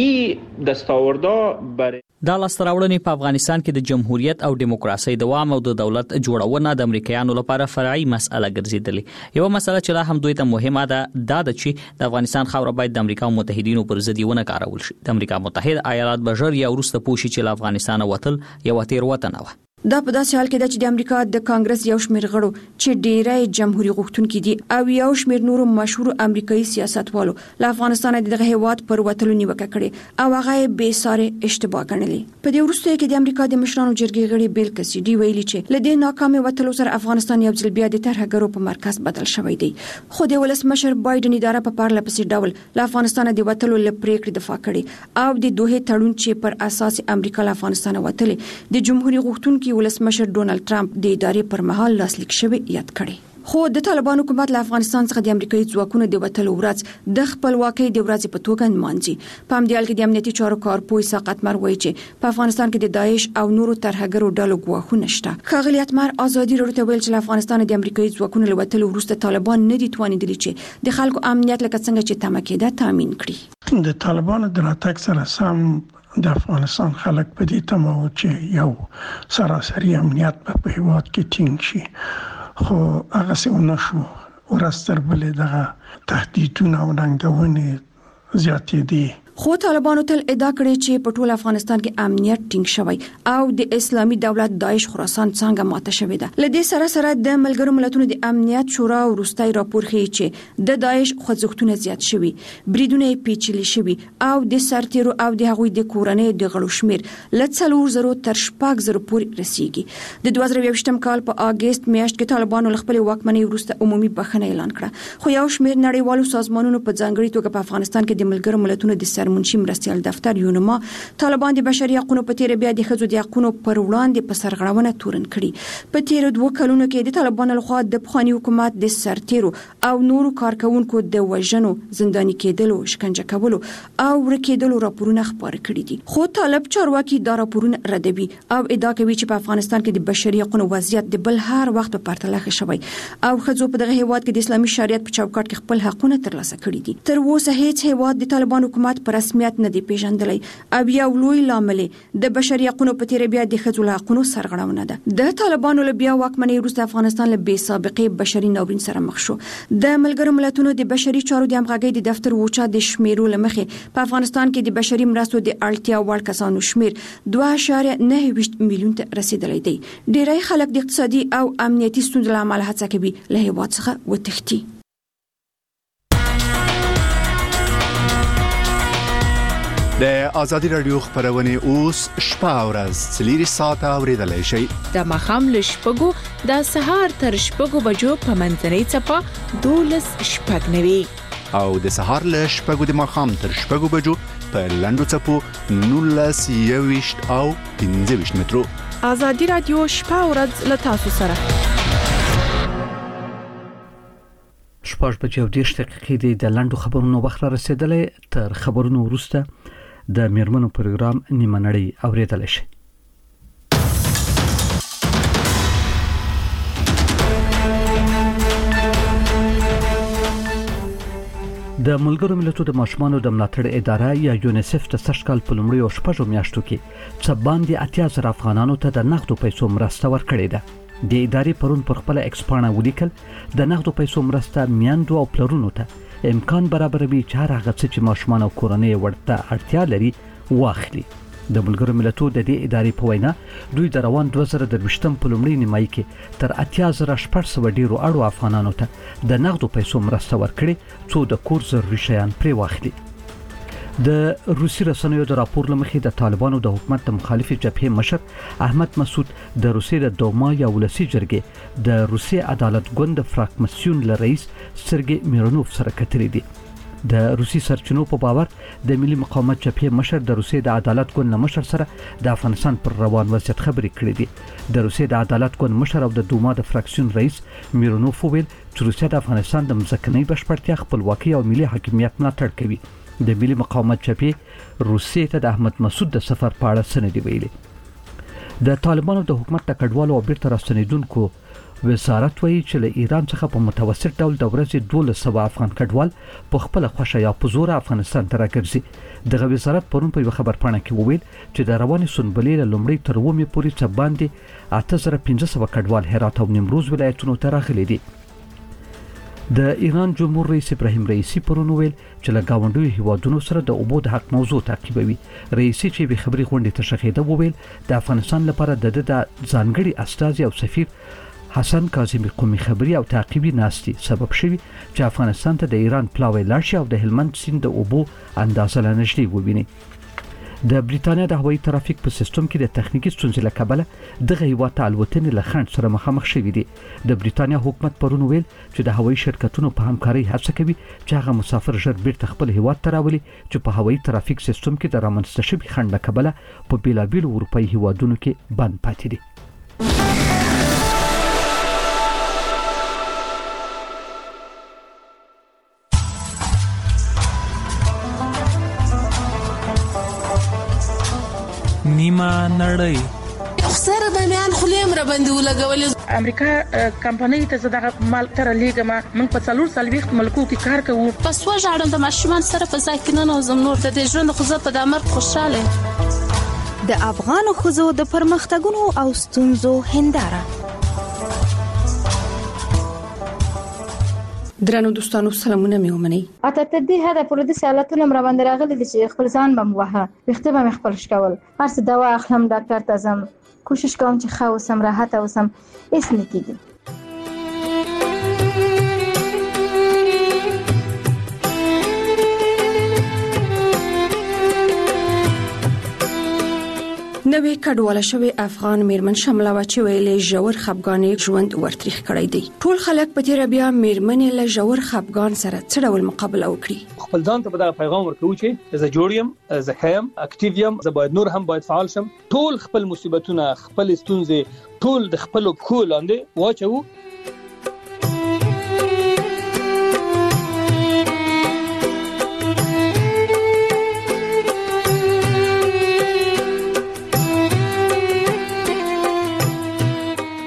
ای دستاوردا بر دا لاسته راوړنې په افغانستان کې د جمهوریت او دیموکراسي دوام او د دولت جوړونه د امریکایانو لپاره فرعي مسأله ګرځېدلې. یو مسله چې لا هم دوی ته مهمه ده دا ده چې د افغانستان خاوره باید د امریکا متحدینو پر ضد ونه کارول شي. د امریکا متحده ایالات به ژر یا وروسته پوه شي چې له افغانستان وتل یو تیروتنه وه. دا په داسې حال کې ده چې د امریکا د کانګرس یو شمېر غړو چې ډېری جمهوریت غوښتونکي دي او یو شمېر نورو مشهور امریکایي سیاستوالو له افغانستان د دغه هیواد پر وتلو نیوکه کړې او هغه بې ساري اشتباه ګڼلې. په دې وروسته کې د امریکا د مشرانو جرګې غړي بیل کسیډي ویلي چې له دې ناکامي وتلو سره افغانستان یو ځل بیا د ترهګرو په مرکز بدل شوی دی. خو د ولسمشر بایدن اداره په پرله پسې ډول له افغانستان د وتلو لپاره دفاع کړې او د دوه تړون چې پر اساس امریکا له افغانستان وتلې د جمهوریت غوښتونکي ولسمشر ډونالد ټرمپ د ادارې پر مهال لاسلیک شوی یاد کړي. خو د طالبان حکومت له افغانستان څخه د امریکایي ځواکونو د وټلو ورځ د خپلواکۍ د ورځې په توګه نمانځي. په همدې حال کې د امنیتي چارو کارپوه اسحاق اتمر وایي چې په افغانستان کې د داعش او نورو ترهګرو ډلو ګواښونه شته. خاغلی اتمر ازادي رادیو ته ویل چې له افغانستان د امریکایي ځواکونو له وټلو وروسته طالبان نه دي توانیدلي چې د خلکو امنیت لکه څنګه چې تمه کېده تامین کړي. د طالبانو د راتګ سره سم د افغانستان خلک په دې تمه و چې یو سراسري امنیت په هیواد کې ټینګ شي، خو هغه څه ونه شو. ورستر بلې دغه تهدیدونه او ننګونې زیاتې دي. خو طالبانو تل ادعا کړې چې په ټول افغانستان کې امنیت ټینګ شوی او د اسلامي دولت داعش خراسان څنګه ماته شوې ده. لدې سره سره د ملګرو ملتونو د امنیت شورا وروستي راپور ښیي چې د داعش خوځښتونه زیات شوي، بریدونه پیچلي شوي او د سرتیرو او د هغوی د کورنۍ د غړو شمیر له څلور زرو تر شپږ زرو پورې رسیږي. د دوه زره یوویشتم کال په اگست میاشت کې طالبانو خپل واکمنۍ وروسته عمومي بخښنه اعلان کړه، خو یو شمیر نړیوالو سازمانونو په ځانګړي توګه په افغانستان کې د ملګرو ملتونو د منشي مرستيال دفتر یونما طالبان د بشري حقوقو په تیر بیا د ښځو د حقوقو پر وړاندې په سرغړونه تورن کړي. په تیر دوه کلونو کې د طالبانو لخوا د پخوانی حکومت د سرتیرو او نورو کارکونکو د وژنو، زنداني کېدلو، شکنجه کولو او ورکېدلو راپورونه خبر کړي دي. خو طالب چارواکي دا راپورونه ردوي او ادعا کوي چې په افغانستان کې د بشري حقوقو وضعیت د بل هر وخت په پرتله ښه شوی او ښځو په دغه هیواد کې د اسلامي شریعت په چوکاټ کې خپل حقونه ترلاسه کړي دي. تر اوسه هیڅ هیواد د طالبان حکومت پر په رسمیت نه دی پیژندلی او یو لوی لامل د بشري حقوقو په تیر بیا د ښځو له حقوقو سرغړونه ده. د طالبانو له بیا واکمنۍ وروسته افغانستان له بې سابقې بشري ناورین سره مخ شو. د ملګرو ملتونو د بشري چارو د همغږۍ د دفتر وچا د شمیرو له مخې په افغانستان کې د بشري مرستو د اړتیا وړ کسانو شمیر دوه اعشاریه نهه ویشت میلیون ته رسیدلی دی. ډیری خلک د اقتصادي او امنیتي ستونزو له امله هڅه کوي له هېواد څخه وتښتي. د ازادي رادیو خبرونه اوس شپه او ورځ څلور ساعته اوریدلای شئ. د مخام له شپږو د سهار تر شپږو بجو په منځنۍ څپه دولس شپږ نوي او د سهار له شپږو د مخام تر شپږو بجو په لنډو څپو نولس یویشت او پنځه ویشت مترو. ازادي رادیو شپه او ورځ له تاسو سره. شپږ بجې او دېرش دقیقې د لنډو خبرونو وخت را رسیدلی. تر خبرونو وروسته د میرمنو پروګرام نیمه نړۍ اوریدلی شي. د ملګرو ملتونو د ماشومانو د ملاتړ اداره یا یونیسف د سږ کال په لومړیو شپږو میاشتو کې څه باندې اتیا زره افغانانو ته د نغدو پیسو مرسته ورکړې ده. د ادارې پرون پر خپل ایکسپانه ولیکل د نغدو پیسو مرسته میندو او پلرونو ته امکان برابروي چې هر هغه څه چې ماشومان او کورنۍ ورته اړتیا لري واخلي. د ملګرو ملتونو د دې ادارې په وینا دوی د روان دوه زره درویشتم په لومړي نیمایي کې تر اتیا زره شپږ سوه ډیرو اړو افغانانو ته د نغدو پیسو مرسته ورکړي څو د کور ضروري شیان پرې واخلي. د روسي رسنیو د راپور لمخې د طالبانو د حکومت د مخالفې جبهې مشر احمد مسعود د روسي د دوما یا ولسی جرګې د روسي عدالت ګوند د فراکمسیون له رئیس سرګي میرونوف سره کتلې دي. د روسي سرچینو په باور د ملي مقاومت جبهې مشر د روسي د عدالت ګوند له مشر سره د افغانستان پر روان وضعیت خبرې کړې دي. د روسي د عدالت ګوند مشر او د دوما د فراکسیون رئیس میرونوف وویل چې روسیا د افغانستان د ځمکنۍ بشپړتیا، خپلواکۍ او ملي حاکمیت ملاتړ کوي. د ملي مقاومت جبهې روسیې ته د احمد مسعود د سفر په اړه څه نه دي ویلي. د طالبانو د حکومت د کډوالو او بیرته راستنیدونکو وزارت وایي چې له ایران څخه په متوسط ډول د ورځې دولس سوه افغان کډوال په خپله خوښه یا په زوره افغانستان ته راګرځي. دغه وزارت پرون په یوه خبرپاڼه کې وویل چې د روانې سنبلې له لومړۍ تر اوومې پورې څه باندې اته زره پنځه سوه کډوال هرات او نیمروز ولایتونو ته راغلي دي. د ایران جمهور رئیس ابراهیم رئیسی پرون ویل چې له گاونډیو هیوادونو سره د اوبو د حق موضوع تعقیبوي. رئیسی چې به خبري غونډې ته شخېده وویل د افغانستان لپاره د د ځانګړي استازي او سفیر حسن کاظمی قومي خبري او تعقیبي ناستي سبب شوي چې افغانستان ته د ایران پلاوی لاړ شي او د هلمند سیند د اوبو اندازه لا نږدې وویني. د بریتانیا د هوایي ترافیک په سیستم کې د تخنیکی ستونزې له کبله دغه هیواد ته الوتنې له خنډ سره مخامخ شوي دي. د بریتانیا حکومت پرون ویل چې د هوایي شرکتونو په همکارۍ هڅه کوي چې هغه مسافر ژر بیرته خپل هیواد ته راولي چې په هوایي ترافیک سیستم کې د رامنځته شوي خنډ له کبله په بیلابیلو اروپایي هیوادونو کې بند پاتې دي. نیمه نړۍ سره د میان خلیم را باندې ولګولې. امریکا کمپنۍ ته زړه مال تر لیګه ما موږ په څلور سالويخت ملکو کې کار کوو. پس وژاړم د ماشومان سره په ځای کې نه نوزم نور د دې ژوند خو زه په دمر خوشاله. د افغان خزو د پرمختګونو او ستونزو هنداره. درنو دوستانو سلامونه مې ومني. اته تر دې حده پورې د سالتونو مر باندې راغلي دي چې خپل ځان بم وها وخته به خپل شکول هر څه دوا اخلم ډاکټر ته ځم کوشش کوم چې ښه اوسم راحت اوسم هیڅ نه کیږي. نوې کډواله شوی افغان میرمن شمله و چې ویلې ژور خپګان ژوند ورتریخ کړی دی. ټول خلک په تیر بیا میرمنې له ژور خپګان سره څه ډول مقابله وکړي. خپل ځان ته دا پیغام ورکوي چې زه جوړ یم، زه خیم، اکټیو یم، زه باید نور هم باید فعال شم. ټول خپل مصیبتونه، خپل ستونزې ټول د خپل پښو لاندې واچو. د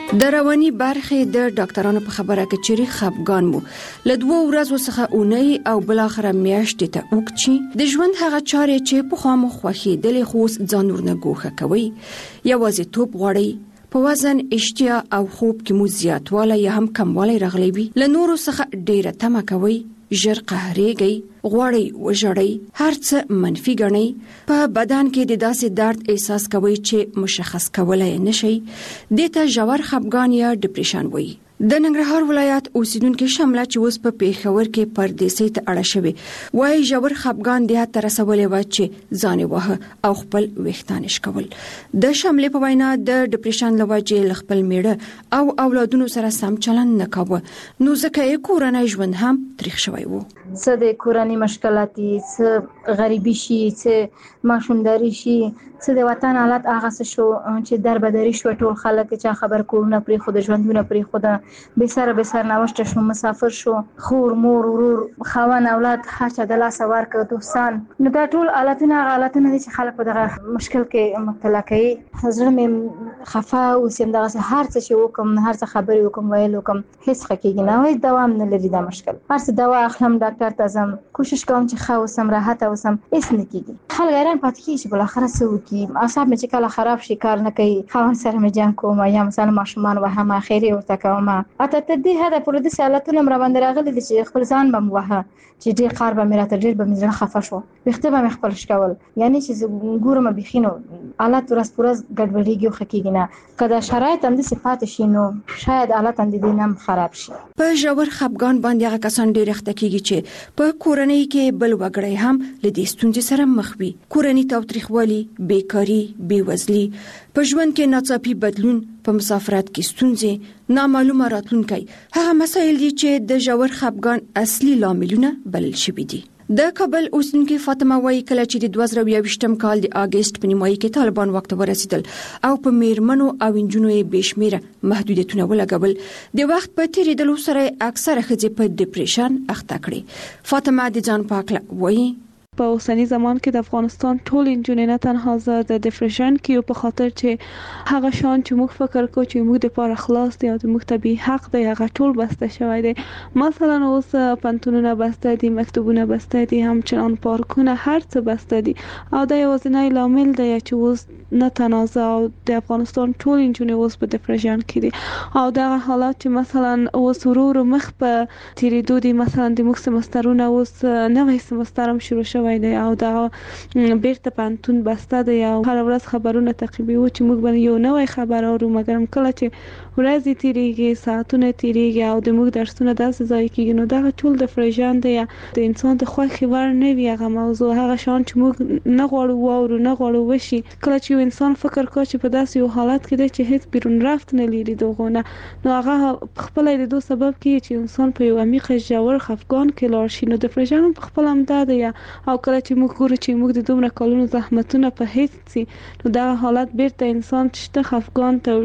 رواني برخې د ډاکټرانو په خبره کې چیرې خپګان مو لدوه ورځو څخه اونۍ او بل اخر میاشتې ته وکړي د ژوند هغه چارې چې په خامو خوخي د لخوس ځان ورنه ګوخه کوي یوازې توپ غوړي په وزن اشتیا او خوب کې مو زیاتوالی یا هم کموالی راغلی وي له نورو څخه ډیره تمه کوي ژر قهرېږئ غواړئ وژړئ هر څه منفي ګڼئ په بدن کې د داسې درد احساس کوئ چې مشخص کولای نشئ دې ته ژور خپګان یا ډیپریشن وایي د ننګرهار ولایت اوسیدونکو شمله چې اوس په پیښور کې پردیسي ته اړه شوی وایي ژور خپګان د هات رسولې و چې ځان وه او خپل وختانش کول د شمله په وینا د ډیپریشن لوجې خپل میړه او اولادونو سره سم چلند نه کاوه نو ځکه یې کورنۍ ژوند هم تریخ شوی وو څه د کورنۍ مشکلاتي څه غریبي شي څه ماشومداري شي څه د وطن حالت هغه څه شو چې دربدري شو ټول خلک چې خبر کورونه پرې خود ژوندونه پرې خود به سره به سره نوشته شو مسافر شو خور مور ورور خوان اولاد هرچا د لاس ورکه دوستان نو دا ټول حالتونه حالتونه دي چې خلک په دغه مشکل کې مبتلا کوي حضرت مې خفا او سیم دغه هر څه چې وکم هر څه خبرې وکم ویل وکم هیڅ حقیقي نه وای دوام نه لري دا مشکل هر څه دوا اخلم ډاکټر ته ځم کوشش کوم چې ښه اوسم راحت اوسم هیڅ نه کیږي خلک حیران پاتې کیږي بل اخر څه وکي اعصاب مې چې کله خراب شي کار نه کوي خوان سره مې جنگ کوم یا مثلا ماشومان و هم اخیری ورته کوم اته ته دې هدا پر دې سالتونه مر باندې راغلي چې خپل ځان بم وه چې دې قار به مې راته ډېر به مې زړه خفه شو وخته به مې خپل شکول یعنی چې ګورم بخینو حالت ورس پرز ګډوډیږي خو کېږي نه کله شرایط هم د صفات شي نو شاید حالت هم دې نم خراب شي په ژور خپګان باندې هغه کسان ډېر اخته کېږي چې په کورنۍ کې بل وګړي هم لدې ستونزې سره مخ وي کورنۍ تاوتریخوالي بیکاری بیوزلي په ژوند کې ناڅاپي بدلون په مسافرت کې ستونزې نامعلومه راتلونکي هغه مسایل دي چې د ژور خپګان اصلي لاملونه بلل شوي دي د کابل اوسیدونکو فاطمه وایي کله چې د دوه زره یوویشتم کال د اگست په نیمایي کې طالبان وخت ورسېدل او په میرمنو او انجونو یې بشمیره محدودیتونه ولګول د وخت په تیریدلو سره اکثره ښځې په ډیپریشن اخته کړي فاطمه د ځان پاکله وایي په اوسنی زمان کې د افغانستان ټول انجونې نه تنها زه د ډیپریشن کې په خاطر چې هغه شان چې موږ فکر کوو چې موږ د پاره خلاص دی او د موږ طبي حق دی هغه ټول بسته شوی دی مثلا اوس پنتونونه بسته دي مکتبونه بسته دي همچنان پارکونه هر څه بسته دي او دا یوازینی لامل دی چې اوس نه تنازع او د افغانستان ټول انجونې اوس په ډیپریشن کې دي او دا حالات چې مثلا اوس ورور مخ په تیریدو دي مثلا د موږ سمسترونه اوس نوې سمستر هم شروع شوی دی او دا بیرته پانتون بسته دی او هر ورځ خبرونه تعقیبي و چې موږ باندې یو نوې خبر اورو مګر کله چې ورځې تیریږي ساعتونه تیریږي او د موږ درسونه داسې ځای کېږي نو دا ټول د فرجان دی د انسان د خوښي ور نه وي هغه موضوع هغه شان چې موږ نه غواړو واورو نه غواړو وشي کله چې انسان فکر کوي چې په داسې یو حالت کې دی چې هیڅ بیرون رفت نه لري دغونه نو هغه خپل د دوه سبب کې چې انسان په یو عمیق ژور خفګان کې لاړ شي نو د فرجان په خپل هم دا دی او کله چې موږ ګورو چې موږ د دومره کلونو زحمتونه په هیڅ سي نو دا حالت بیرته انسان چې خفګان ته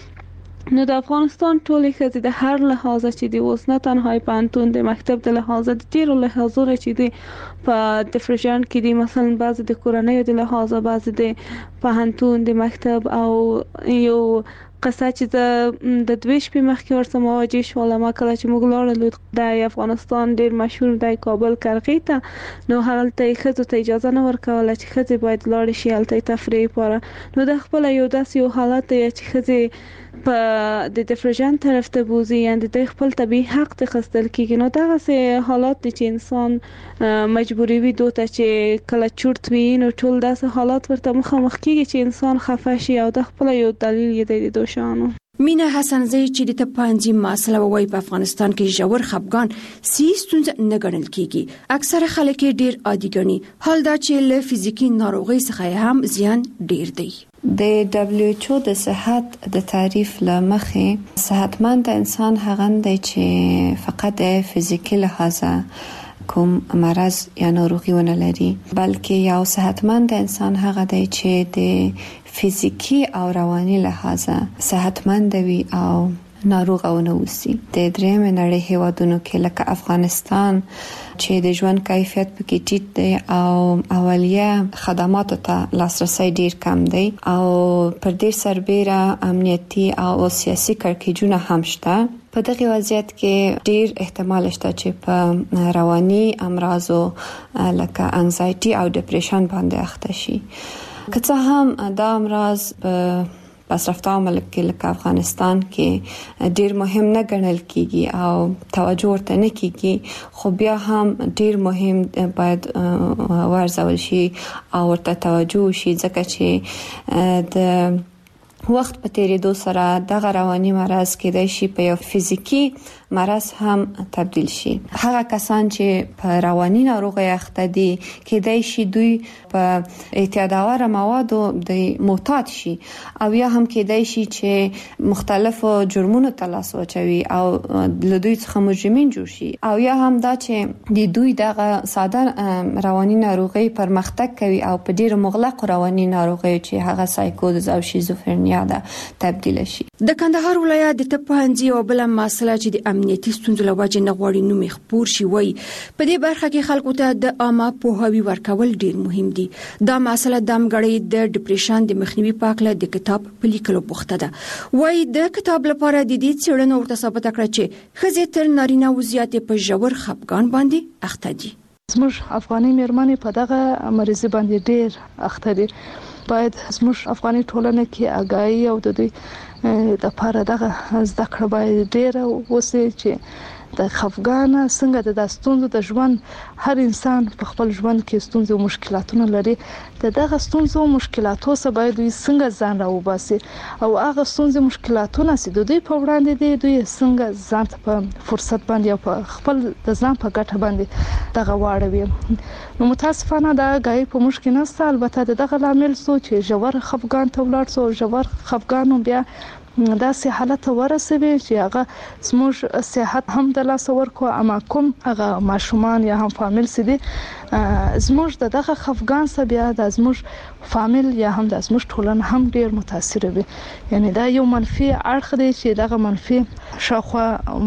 وړي نو د افغانستان ټولې ښځې د هر لحاظه چې دی اوس نه تنها پانتون د مکتب د لحاظه د ډیرو لحاظونو چې دی په ډیپریشن کې دي مثلا بعضې د کورنۍ د لحاظه بعضې د پوهنتون د مکتب او یو قصه چې د د دوه شپې مخکې ورسره مواجه شوم ما کله چې موږ لاړو د افغانستان ډیر مشهور دی کابل کرغې ته نو هلته ښځو ته اجازه نه ورکوله چې ښځې باید لاړې شي هلته تفریح لپاره نو د خپل یو داسې یو حالت دی چې ښځې په د ډیپریشن طرف ته بوزي یعنی د خپل طبي حق ته خستل کیږي نو دا څه حالات دي چې انسان مجبوری وي دوته چې کله چورت وي نو ټول داسې حالات ورته مخامخ کیږي چې انسان خفه شي او د خپل یو دلیل یې د دوشانو مینا حسنزی چې د تپانځي مسله وای په افغانستان کې ژور خپګان سی ستونزه نه ګڼل کیږي اکثره خلک ډیر عادي ګڼي حال دا چې له فزیکی ناروغي څخه هم زیان ډیر دی د دبليو ایچ او د صحت د تعریف لمخې صحتمند انسان هغه دی چې فقط د فزیکی لحاظه کوم مرض یا ناروغي ونه لري بلکې یو صحتمند انسان هغه دی چې د فزیکی او رواني لحاظه صحتمند وي او ناروغ او نه وسی. د درېم نړۍ هیوادونو کې لکه افغانستان چې د ژوند کیفیت پکې ټیټ دی او اولیه خدماتو ته لاسرسي ډیر کم دی او پر دې سربېره امنیتي او سیاسي کړکېچونه هم شته. په دغه وضعیت کې ډیر احتمال شته چې په رواني امراضو لکه انزایټي او ډیپریشن باندې اخته شي. که څه هم دا امراض په پسرفته ملک کې لکه افغانستان کې ډیر مهم نه ګڼل کیږي او توجه ورته نه کیږي، خو بیا هم ډیر مهم باید ورزول شي او ورته توجه شي، ځکه چې د وخت په تیریدو سره دغه رواني مرض کېدای شي په یو فزیکی مرض هم تبدیل شي. هغه کسان چې په رواني ناروغي اخته دي کېدای شي دوی په اعتیادآور موادو د معتاد شي او یا هم کېدای شي چې مختلفو جرمونو ته لاس واچوي او له دوی څخه مجرمین جوړ شي، او یا هم دا چې د دوی دغه ساده رواني ناروغي پرمختګ کوي او په ډیره مغلق رواني ناروغي چې هغه سایکوز او شیزوفرنیا ده تبدیل شي. د کندهار ولایت د طبي او بل مسله چې د امنیتي ستونزو لوجه نه غواړي نو مخبور شي وای په دې برخه کې خلکو ته د عامه پوهاوی ورکول ډیر مهم دي. دا مسله د امګړې د ډیپریشن د مخنیوي پاکله د کتاب په لیکلو بوخته ده. وای د کتاب لپاره د دې څېړنو ورته ثابت کړ چې خزې تر نارینه وضعیت په ژور خپګان باندې اخته دي. زموږ افغاني مېرمنې په دغه مرض باندې ډیر اخته دي. باید زموږ افغاني ټولنه کې آگاهی او د دوی د لپاره دغه زده کړه باید ډیر وسی چې د خفګان څنګه د داستونو د ژوند هر انسان په خپل ژوند کې ستونزې او مشکلاتونه لري. د دغه ستونزو او مشکلاتو سره باید دوی څنګه ځان راوباسي او هغه ستونزې مشکلاتونه چې د دوی په وړاندې دي دوی څنګه ځان ته په فرصت باندې او په خپل د ځان په ګټه باندې دغه واړوي. نو متاسفانه دا غي په مشکل نه، البته دغه لامل سو چې ژور خفګان ته ولاړ سو. ژور خفګان بیا دا سه حالت ورسوي چې هغه زموږ صحت هم د لاس ورکو، اما کوم هغه ماشومان یا هم فامیل سي دي زموږ دغه خفګان سره بیا د زموږ فامیل یا هم د زموږ ټولنه هم ډیر متاثر وي. یعنی دا یو منفي اړخ دی چې دغه منفي شاخوا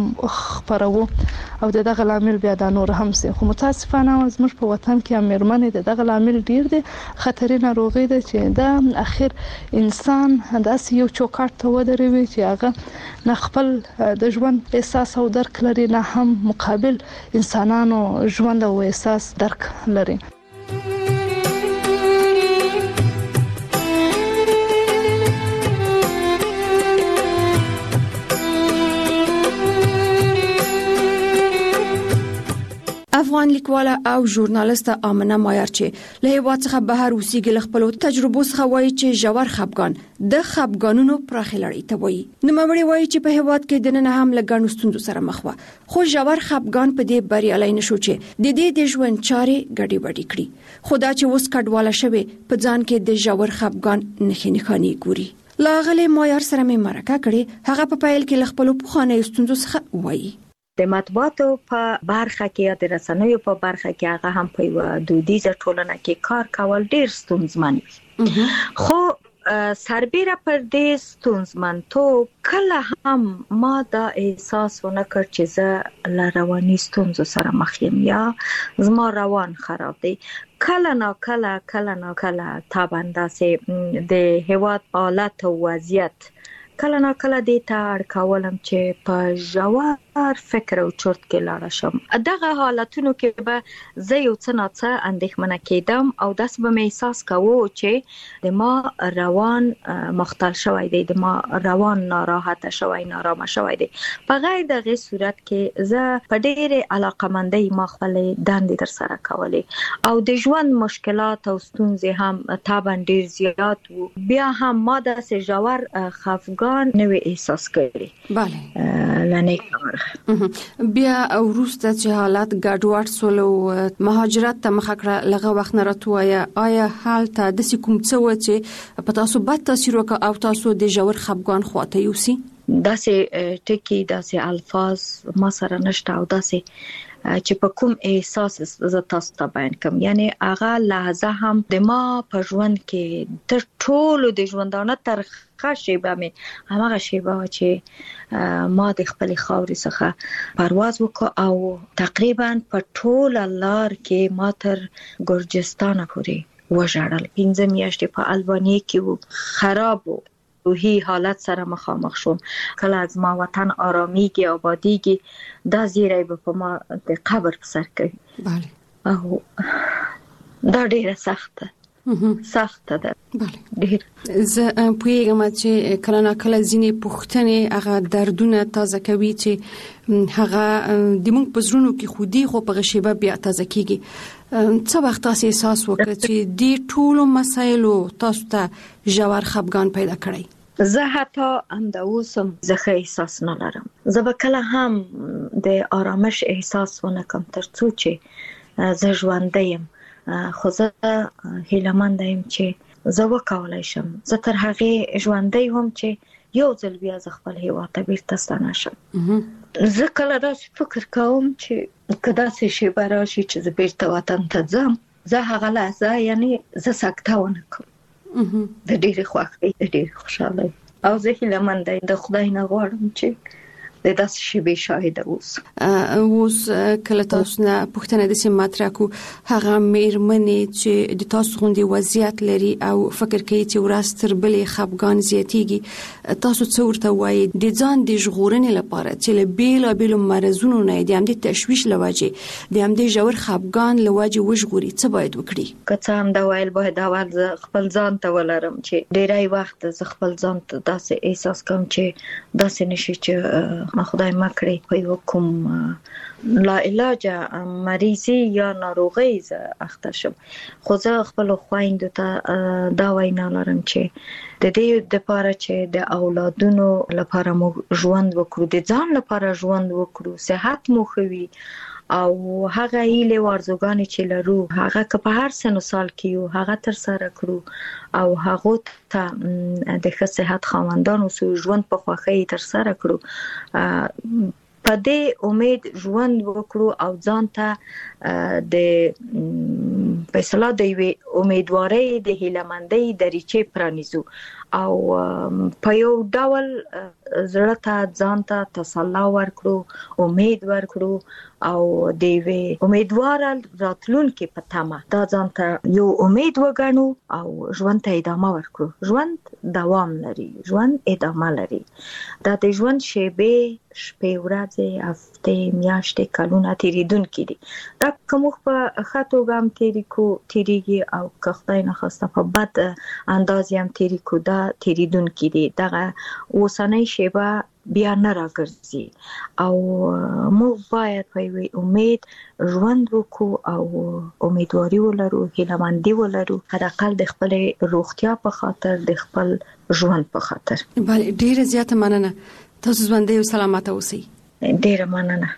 خبرو او دغه لامل بیا د نور هم سي. خو متاسفانه زموږ په وطن کې امرمنې دغه لامل ډیر دي. خطرې ناروغي ده چې دا اخر انسان داسې یو چوکاټ ته ودروي چې هغه نه خپل د ژوند احساس او درک لري، نه هم مقابل انسانانو ژوند او احساس درک لري. افغان لیکواله او ژورنالیست آمنه مایار چې له هیواد څخه بهر اوسېږي خپل تجربو څخه وایي چې ژور خپګان د خپګانونو پراخه لړۍ ته وایي. نو مې وایي چې په هیواد کې د نن هم لګڼو ستونزو سره مخ و، خو ژور خپګان په دې بریالي نشو چې د دې د ژوند چارې ګډې وډې کړي. خدا چې اوس کډواله شوی په ځان کې د ژور خپګان نښې نښانې ګوري. لاغله مایار سره مې مرکه کړې، هغه په پایل کې خپل پوښتنې ستونزو څخه وایي. د مطبوعاتو په برخه کې یا د رسنیو په برخه کې هغه هم په یو دودیزه ټولنه کې کار کول ډیر ستونزمن وي. خو سربېره پر دې ستونزمنتوب کله هم ما دا احساس ونه کړ چې زه له رواني ستونزو سره مخ یم یا زما روان خراب دی. کله نا کله کله نا کله تابنده سي د هیواد حالت او وضعیت کله نا کله دې ته اړ کولم چې په ژور فکر او چرت کې لاړ شم. دغه حالتونو کې به زه یو څه نه څه اندېښمنه کېدم او داس به مې احساس کوو چې د ما روان مختل شوی دی، د ما روان ناراحته شوی، نارامه شوی دی. په غیر دغه صورت کې زه په ډېرې علاقمندۍ ما خپل دندې تر سره کولې او د ژوند مشکلات او ستونزې هم طبعا ډېر زیات وو. بیا هم ما داسې ژور خفګان نه وی احساس کړی. بله لنه کار بیا وروسته چې حالات ګډوډ سول او مهاجرت ته مخ کړه لغه وخت نه راتوایا، آیا حال ته د کوم څه و چې په تاسو بد تاثیر وکړ او تاسو د ژور خپګان خواته یوسي؟ داسې ټکی داسې الفاظ ما سره نشته او داسې چې په کوم احساس ز تاسو ته بیان کوم، یعنی هغه لحظه هم د ما په ژوند کې تر ټولو د ژوندانه تر خاصه به هغه شیبه چې ما د خپل خاورې څخه پرواز وکړ او تقریبا په ټول لار کې ما تر ګرجستان پورې وژړل. پنځه میاشتې په البانیا کې و، خراب و، روحي حالت سره مخامخ شوم. کله از ما وطن آرامیږي آبادیږي دا زیری به په ما د قبر په سر کوي. بله. او دا ډیره سخته سخته ده. بله ډیر. زه پوهیږم چې کله نه کله ځینې پوښتنې هغه دردونه تازه کوي چې هغه د موږ په زړونو کې خودي خو په غشيبه بیا تازه کیږي. څه وخت تاسو احساس وکړ چې د ټولو مسایلو تاسو ته ژور خفګان پیدا کړی؟ زه حتی هم د اوسم زخه احساس نه لرم. زه به کله هم د آرامش احساس ونه کوم تر څو چې زه ژوندی یم. خو زه هیله‌مند یم چې زه وکولای شم. زه تر هغه ژوندی هم چې یو ځل بیا ز خپل هیواد ته بیرته ستنه شم. زه کله داسې فکر کوم چې کدا څه شی براشي چې زه بیرته وطن ته ځم، زه هغه لحظه یعنی زه سکته ونه کوم. د ډېرې خوښۍ، د ډېرې خوشحالۍ او زه هیله‌مند یم د خدای نه غواړم چې د داسې شی به شاهد اوس. اوس کله تاسو نه پوښتنه د سیم مطرح کو هغه میرمنې چې د تاسو غوندي وضعیت لري او فکر کوي چې ورځ تر بلې خفګان زیاتیږي، تاسو څه ورته وایي د ځان د ژغورنې لپاره چې له بیل بیل مرزونو نه د هم د تشویش لوجه د هم د ژور خفګان لوجه وژغوري، څه باید وکړي؟ که څه هم دا ویل باید اول خپل ځان ته ولرم چې ډیری وخت ز خپل ځان ته داسې احساس کوم چې داسې نشي چې خدای مکړي په یو کوم لا علاج مریضي یا ناروغي ز اخته شم. خو زه خپل خويندو ته دا وینا لرم چې د دې د لپاره چې د اولادونو لپاره مو ژوند وکړو، د ځان لپاره ژوند وکړو، صحت مو خوي او هغه ایله ورزګانی چې لرو هغه که په هر سن سال کې یو هغه تر سره کړو او هغه ته د ښه صحت خاوندانو سو ژوند په خوخه تر سره کړو. په دې امید ژوند وکړو او ځان ته د په اصطلاح د امیدوارۍ د هیله‌مندۍ دریچې پرانیزو او په یو ډول زړه ته ځان ته تسلا ورکړو، امید ورکړو او د وی امیدوار راتلونکي په تمه دا ځان ته یو امید وګڼو او ژوند ته ادامه ورکړو. ژوند دوام لري، ژوند ادامه لري. دا د ژوند شیبې شپې ورځې هفته میاشتې کلونه تیریدونکي دي. دا کوم په خاطو ګام تیری کو تیریږي او که خدای نه خواسته په بد انداز هم تیری کو دا تیریدونکي دي. دغه اوسنۍ شیبه بیا نه راګرځي او موږ باید په یو امید ژوند وکړو او امیدواري ولرو، هیله‌مندي ولرو، حداقل د خپل روغتیا په خاطر، د خپل ژوند په خاطر. بله ډیره زیاته مننه. تاسو ژوندۍ او سلامت اوسئ. ډیره مننه.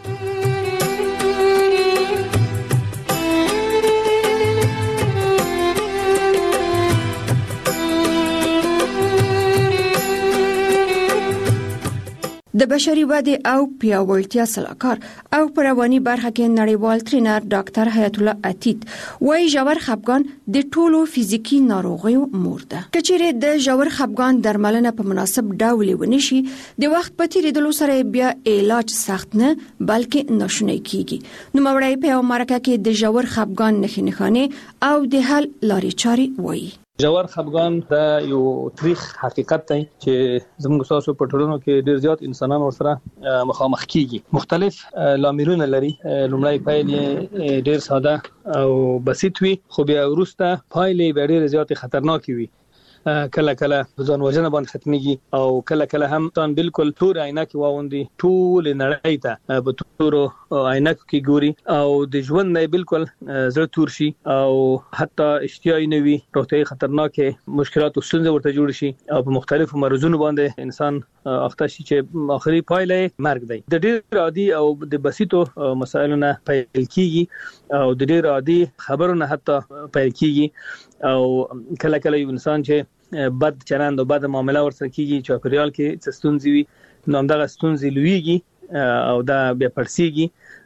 د بشري ودې او پیاوړتیا سلاکار او په رواني برخه کې نړیوال ټرینر ډاکټر حیات الله عتیق وايي ژور خفګان د ټولو فزیکی ناروغیو مور ده. کچېره د ژور خفګان درملنه په مناسب ډول ونشي د وخت په تیریدلو سره بیا علاج سخت نه بلکې ناشونی کیږي. نو مورای په امریکا کې د ژور خفګان نښې نښانې او د حل لارې چارې وایي. ژور خفګان دا یو تاریخ حقیقت دی چې زموږ تاسو په ټولنو کې ډیر زیات انسانان ورسره مخامخ کیږي. مختلف لاملونه لري. لومړی پایلې ډیر ساده او بسيط وي، خو بیا وروسته پایلې ډیر زیات خطرناک وي. کله کله ځان وژنه باندې ختميږي او کله کله هم تان بالکل تور عینکې واوندي ټول نړۍ ته په تورو عینکو کې ګوري او د ژوند نه بالکل زړه تور شي او حتی اشتیاي نه وي، روغتي خطرناکه مشکلات او ستونزې ورته جوړ شي او په مختلفو مرزونو باندې انسان اخته شي چې اخري پایله مرګ دی. د ډېر عادي او د بسيطو مسایلو نه پیل کیږي او د ډېر عادي خبرو نه حتی پیل کیږي او کله کله یو انسان چې بد چلند او بد معامله ورسره کیږي چې پریال کې ستونزې وي نو همدغه ستونزې لویږي او دا بیا پرسیږي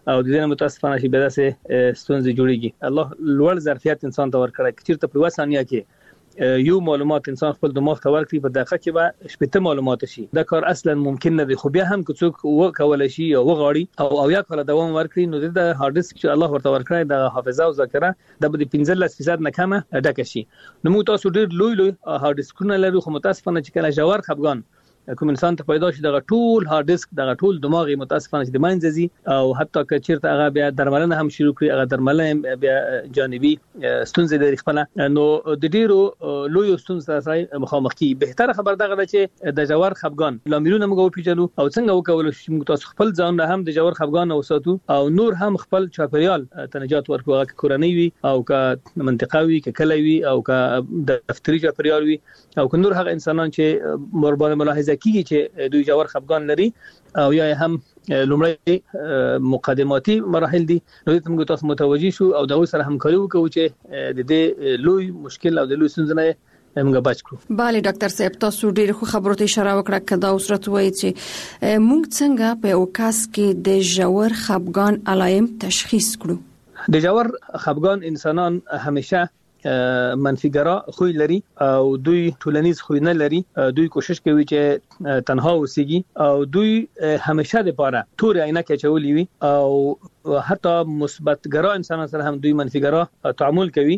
او د دې متاسفانه چې به داسې ستونزې جوړيږي. الله لوړ ظرفیت انسان ته ورکړي چې په وسانیا کې یو معلومات انسان خپل دماغ ته ورکړي په دقیقه کې به شپږ معلومات شي. دا کار اصلا ممکن نه دی، خو بیا هم که څوک وکول شي او وغاړي او او یا کله دوام ورکړي نو د هارد ډیسک چې الله ورته ورکړي د حافظه او ذاکره د به پنځلس فیصد نه کمه ډکه شي. نو موږ تاسو ډیر لوی لوی هارد ډیسکونه لرو، خو متاسفانه چې کله جوار خفګان کوم انسان ته پیدا شي دغه ټول هارد ډیسک دغه ټول دماغي متاسفانه چې د ماینځي او حتی که چیرته هغه بیا درملنه هم شروع کړي هغه درملنه بیا جانبي ستونزې لري خپل. نو د ډیرو لوی ستونزې سره مخامخ کی. بهتره خبر دغه ده چې د جوار خفګان لاملونه موږ وپیژنو او څنګه وکول شي موږ تاسو خپل ځان هم د جوار خفګان اوساتو او نور هم خپل چاپیریال تنجات ورکو، هغه کورنۍ وي او که منطقوي که کلوي او که دفتري چاپیریال وي او که نور هغه انسانان چې مربوطه ملاحظه کیږي چې دوی جوار خفګان لري او یا هم لومړی مقدماتي مراحل دي، نو دې موږ تاسو متوجي شو او دغه سره همکاري وکړو چې د دې لوی مشکل او د لوی ستونزې نه موږ بچ کړو. bale ډاکټر صاحب تاسو ډیر خو خبرو ته اشاره وکړه کدا اوسرت وایي چې موږ څنګه په اوکاس کې د جوار خفګان علائم تشخیص کړو. د جوار خفګان انسانان همیشه منفیګرا خوې لري او دوی ټولنیز خوې نه لري، دوی کوشش کوي چې تنها اوسېږي او دوی همیشه د پاره تور عینکه چولې وي او حتی مثبت ګرا انسانان سره هم دوی منفیګرا تعامل کوي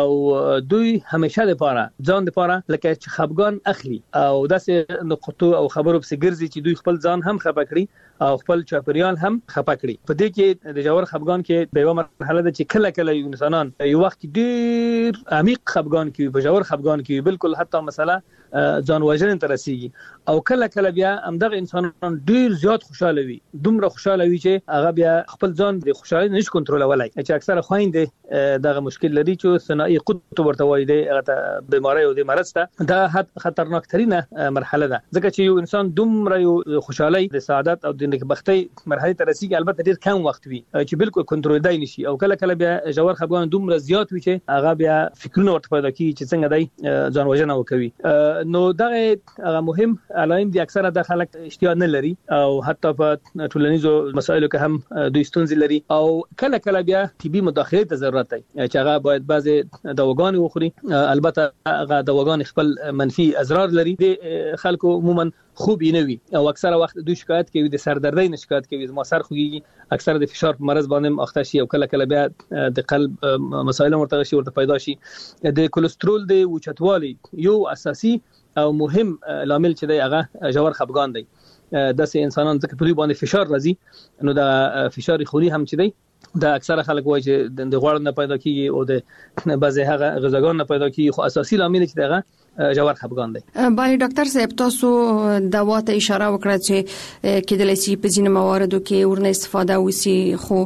او دوی همیشه د پاره ځان د پاره لکه چې خفګان اخلي او داسې نقطو او خبرو په ګرځي چې دوی خپل ځان هم خپه کړي او خپل چاپیریال هم خپه کړي. په دې کې د جوار خفګان کې په یو مرحله ده چې کله کله انسانان یو وخت ډیر عمیق خفګان کې په جوار خفګان کې بالکل حتی مثلا ځان وژنې ته رسیږي او کله کله بیا همدغه انسانان ډیر زیات خوشاله وي، دومره خوشاله وي چې هغه بیا خپل ځان د خوشالۍ نشي کنټرولولای، چې اکثره خويندې دغه مشکل لري چې ثنائي قطب ورته وایي دی هغه بیماری او د مرض ته دا خطرناک ترينه مرحله ده، ځکه چې یو انسان دومره یو خوشالۍ د سعادت او د نیکبختۍ مرحله ته رسیږي البته ډیر کم وخت وي چې بالکل کنټرول دی نشي او کله کله بیا جوار خفګان دومره زیات وي چې هغه بیا فکرونه ورته پیدا کوي چې څنګه دی ځان وژنه وکوي. نو دغه مهم علائم دي اکثره د خلک اشتیا نه لري او حتی په ټولنیزو مسایلو کې هم دوی ستونزې لري او کله کله بیا طبي مداخله ته ضرورت دی چې هغه باید بعضي دواګان وخوري. البته هغه دواګان خپل منفي اضرار لري، د خلکو عموما خوب یې نه وي او اکثره وخت دوی شکایت کوي د سردردۍ نه شکایت کوي، زما سر خوږي، اکثره د فشار په مرز باندې اخته شي او کله کله بیا د قلب مسایل ورته شي ورته پیدا شي. د کولیسټرول د اوچتوالي یو اساسي او مهم لامل چې دی هغه جوار خفګان دی. داسې انسانان ځکه په دوی باندې فشار راځي نو د فشار خوني هم چې دی دا اکثره خلک وایي چې د غوړ نه پیدا کیږي او د بعضي هغه غذاګان نه پیدا کیږي، خو اساسي لامل چې دغه جوار خفګان دی. bale ډاکټر صاحب تاسو دوا ته اشاره وکړه چې کېدلای شي په ځینو مواردو کې ورنه استفاده وسی، خو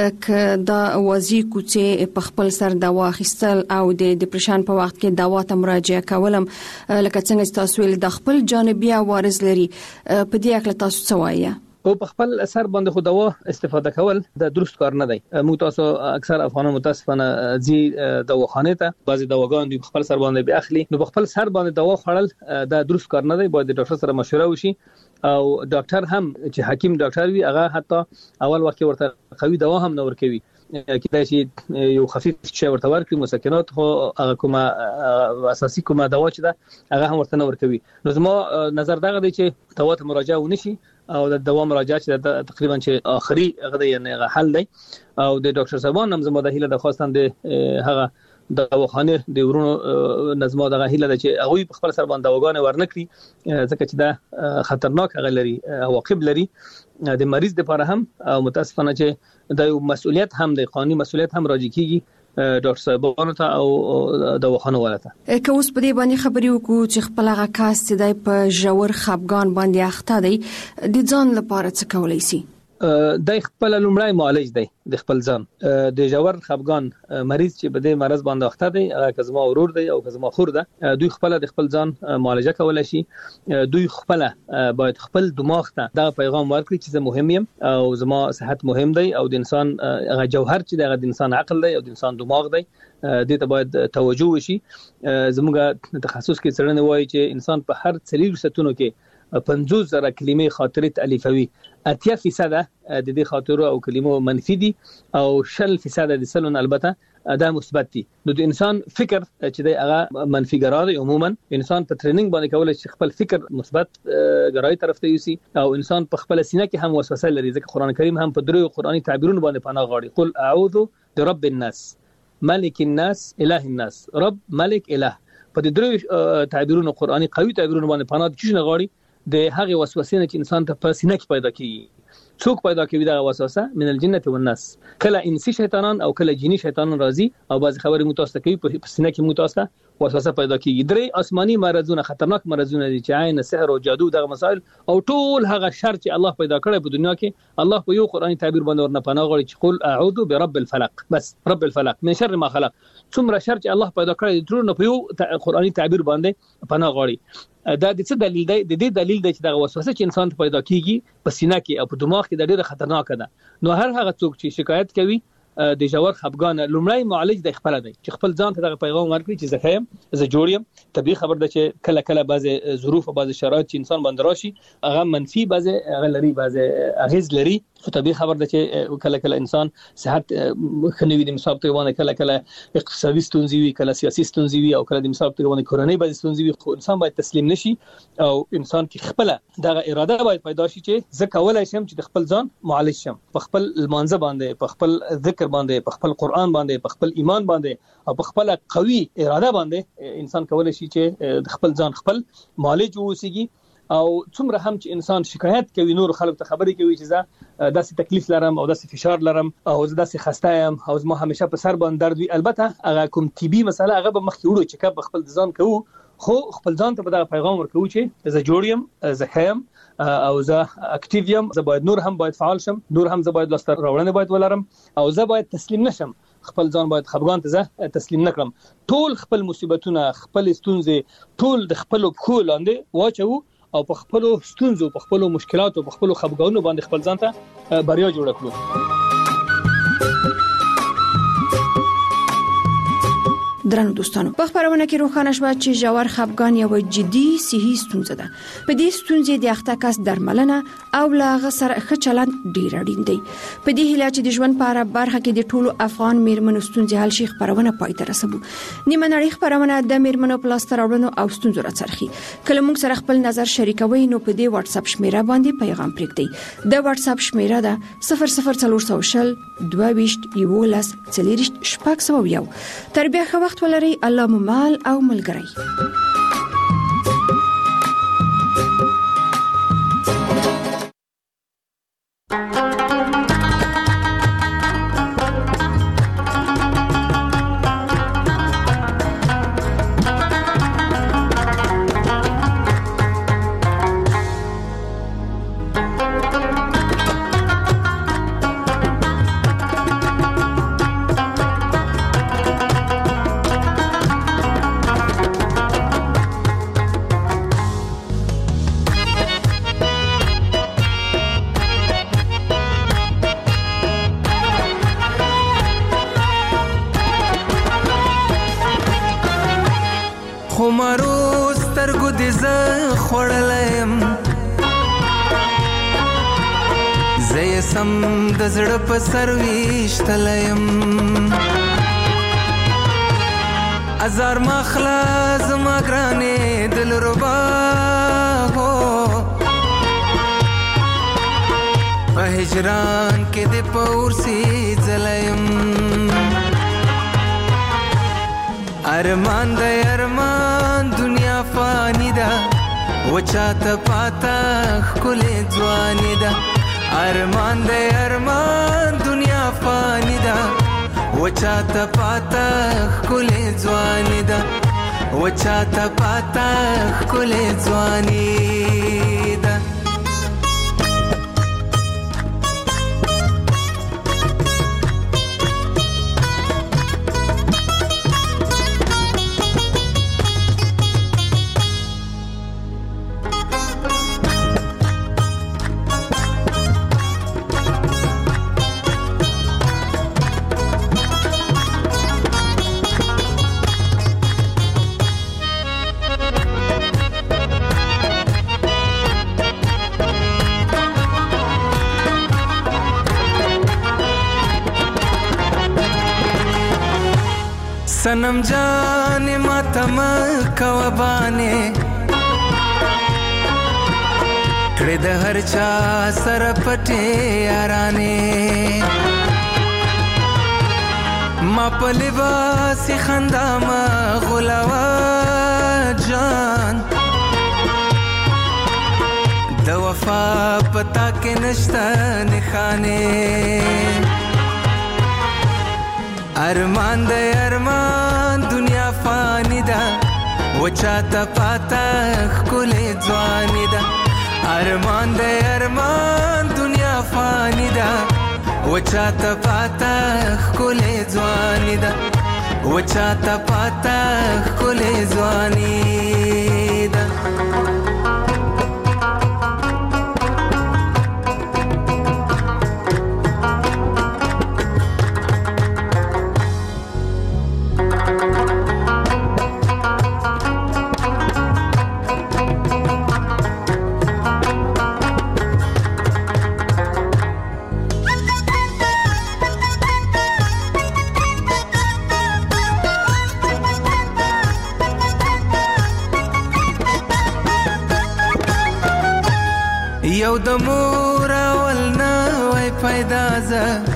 ک دا وازی کوڅه په خپل سر دوا اخیستل او د ډیپریشن په وخت کې دوا ته مراجعه کولم لکه څنګه تاسو ویل د خپل جانبي عوارض لري، په دې اړه تاسو څه وایي؟ او په خپل اثر باندې خو دوا استفاده کول د درست کار نه دی. موږ تاسو اکثر افغانان متاسفانه ځي دواخانه ته بعضي دواګان دوی خپل سر باندې به اخلي، نو په خپل سر باندې دوا خوړل د درست کار نه دی، باید د ډاکټر سره مشوره وشي او ډاکټر هم چې حکیم ډاکټر وي هغه حتی اول وخت ورته قوي دوا هم نه ورکوي، کله چې یو خفیف شی ورته ورکړي مسکنات خو هغه کومه اساسي کومه دوا چې ده هغه هم ورته نه ورکوي. نو زما نظر دغه دی چې دوا ته مراجعه ونشي او د دوا مراجعه چې تقریبا چې اخري هغه یعنی حل دی او د ډاکټر صاحبان هم زما د هیله د خواستان د هغه د دواخانه د ورونو نظم دغه هیله ده چې هغه په خپل سر باندې دواګانې ورنکړي ځکه چې دا خطرناک هغه لري عواقب لري د مریض لپاره هم او متاسفانه چې د مسؤلیت هم د قانوني مسؤلیت هم راځي کیږي ډاکټر صاحبانو ته او دواخانه ولته. که اوس په دې باندې خبرې وکړو چې خپل هغه کاس چې د په جوړ خفګان باندې اخته دی د ځان لپاره څه کولای شي؟ د خپل لومړی معالج دی د خپل ځان د جوړ خفګان مریض چې بده مرز باندې اخته دی هغه کزما ورور دی او کزما خور ده دوی خپل د خپل ځان معالجه کولای شي، دوی خپل باید خپل دماغ ته دا پیغام ورکړي چې زه مهم یم او زما صحت مهم دی او د انسان هغه جوهر چې د انسان عقل دی او د انسان دماغ دی دې ته باید توجه وشي. زموږ تخصص کې څرنه وایي چې انسان په هر څلور ستونو کې پنځوس زره کلمې خاطرې تالیفوي، اتیا فیصد د دې خاطرو او کلمو منفي دي او شل فیصد د سلون البته دا مثبت دي. نو د انسان فکر چې د هغه منفي ګرایي عموما انسان په ټریننګ باندې کولای شي خپل فکر مثبت ګرایي طرف ته یوسي او انسان په خپل سینه کې هم وسوسه لري، ځکه قران کریم هم په درو قرآني تعبیرونو باندې پناه غواړي. قل اعوذ برب الناس، ملک الناس، اله الناس. رب، ملک، اله، په دې درو تعبیرونو قرآني قوي تعبیرونو باندې پناه د چی نه غواړي؟ د هغه وسوسې نه چې انسان ته په سینه کې پیدا کیږي. څوک پیدا کوي دا وسوسه؟ من الجنه والناس. کله انسی شیطانان او کله جنی شیطانان راځي او بعض خبرې متوسطه کوي په سینه کې متوسطه وسوسه پیدا کیږي. درې آسماني مرزونه، خطرناک مرزونه دي چې عین، سحر او جادو دغه مسائل او ټول هغه شر چې الله پیدا کړی په دنیا کې، الله په یو قرآني تعبیر باندې ورنه پناه غواړي چې قل اعوذ برب الفلق، بس رب الفلق من شر ما خلق. څومره شر چې الله پیدا کړی ټول نه په یو قرآني تعبیر باندې پناه غواړي. دا د څه دلیل دی؟ د دې دلیل دی چې دا وسوسه چې انسان ته پیدا کیږي په سینه کې او په دماغ کې د ډېره خطرناک ده. نو هر هغه څوک چې شکایت کوي د جوړ خپګان، لومړی معالج د خپل دی چې خپل ځان ته دغه پیغام ورکړي چې زه خیم، زه جوړ یم. طبيعي خبر ده چې کله کله بعضی ظروف او بعضی شرایط چې انسان باندې راشي هغه منفي بعضی هغه لري، بعضی اغیز لري. خو طبيعي خبر ده چې کله کله انسان صحت خنوي د مثال په وانه، کله کله اقتصادي ستونزې وي، کله سیاسي ستونزې وي او کله د مثال په وانه کورنۍ بعضی ستونزې وي. خو انسان باید تسلیم نشي او انسان کې خپل دغه اراده باید پیدا شي چې زه کولای شم چې د خپل ځان معالج شم، په خپل المانزه باندې، په خپل ذکر باندې، په خپل قرآن باندې، په خپل ایمان باندې او په خپل قوي اراده باندې انسان کولای شي چې د خپل ځان خپل معالج ووسیږي. او څومره هم چې انسان شکایت کوي، نور خلک ته خبرې کوي چې زه داسې تکلیف لرم او داسې فشار لرم او زه داسې خسته یم او زما همیشه په سر باندې درد وي، البته هغه کوم طبي مسله هغه به مخکې وړو چې کب خپل ځان کوو، خو خپل ځان ته به دا پیغام ورکوو چې زه جوړ یم، زه خیم او زه اکټیو یم، زه باید نور هم باید فعال شم، نور هم زه باید لاسته راوړنې باید ولرم او زه باید تسلیم نشم، خپل ځان باید خپګان ته زه تسلیم نکړم. ټول خپل مصیبتونه، خپل ستونزې ټول د خپل پخو لاندې واچو او په خپل ستونزو، په خپل مشکلاتو، په خپل خپګانونو باندې خپل ځان ته بریا جوړ کړو. درنو دوستانو، په خبرونه کې روښانه شوه چې ژور خپګان یو جدي صحي ستونزه ده. په دې ستونزې د اخته کس درملنه او لا غسر ښه چلند ډیر اړین دی. په دې هیله چې د ژوند په اړه برخه کې د ټولو افغان میرمنو ستونزې حل شي، خبرونه پای ته رسوو. نیمه نړۍ خبرونه د میرمنو په لاس راوړنو او ستونزو راڅرخي. کله موږ سره خپل نظر شریکوي نو په دې واتس اپ شمیره باندې پیغام پرېږدئ. د واتس اپ شمیره ده صفر صفر څلور سوه شل دوه ویشت یولس څلوېښت شپږ سوه یو. تر بیا ښه وخت ولري. الله مو مال او ملګری. زړه په سرويشتلم ازار مخلا زما ګرانې دل ربا هو په هجران کې د پورسي زلم ارمان د ارمان دنیا فانی ده وچاته پاتا خلې ځواني ده ارمان دے ارمان دنیا فانی دا وچاتا پاتا خلے ځوانی دا وچاتا پاتا خلے ځوانی دا صنم جان ما تم کوبانه کړه د هر چا سر پټه یارانه ما په لباس خندا ما غلاوا جان د وفا پتا کې نشته نخانه ارمان د ارمان دنیا فانی ده وچا ته پاتا خلې ځواني ده ارمان د ارمان دنیا فانی ده وچا ته پاتا خلې ځواني ده وچا ته پاتا خلې ځواني ده یو د مور اول نه وای پیدا ز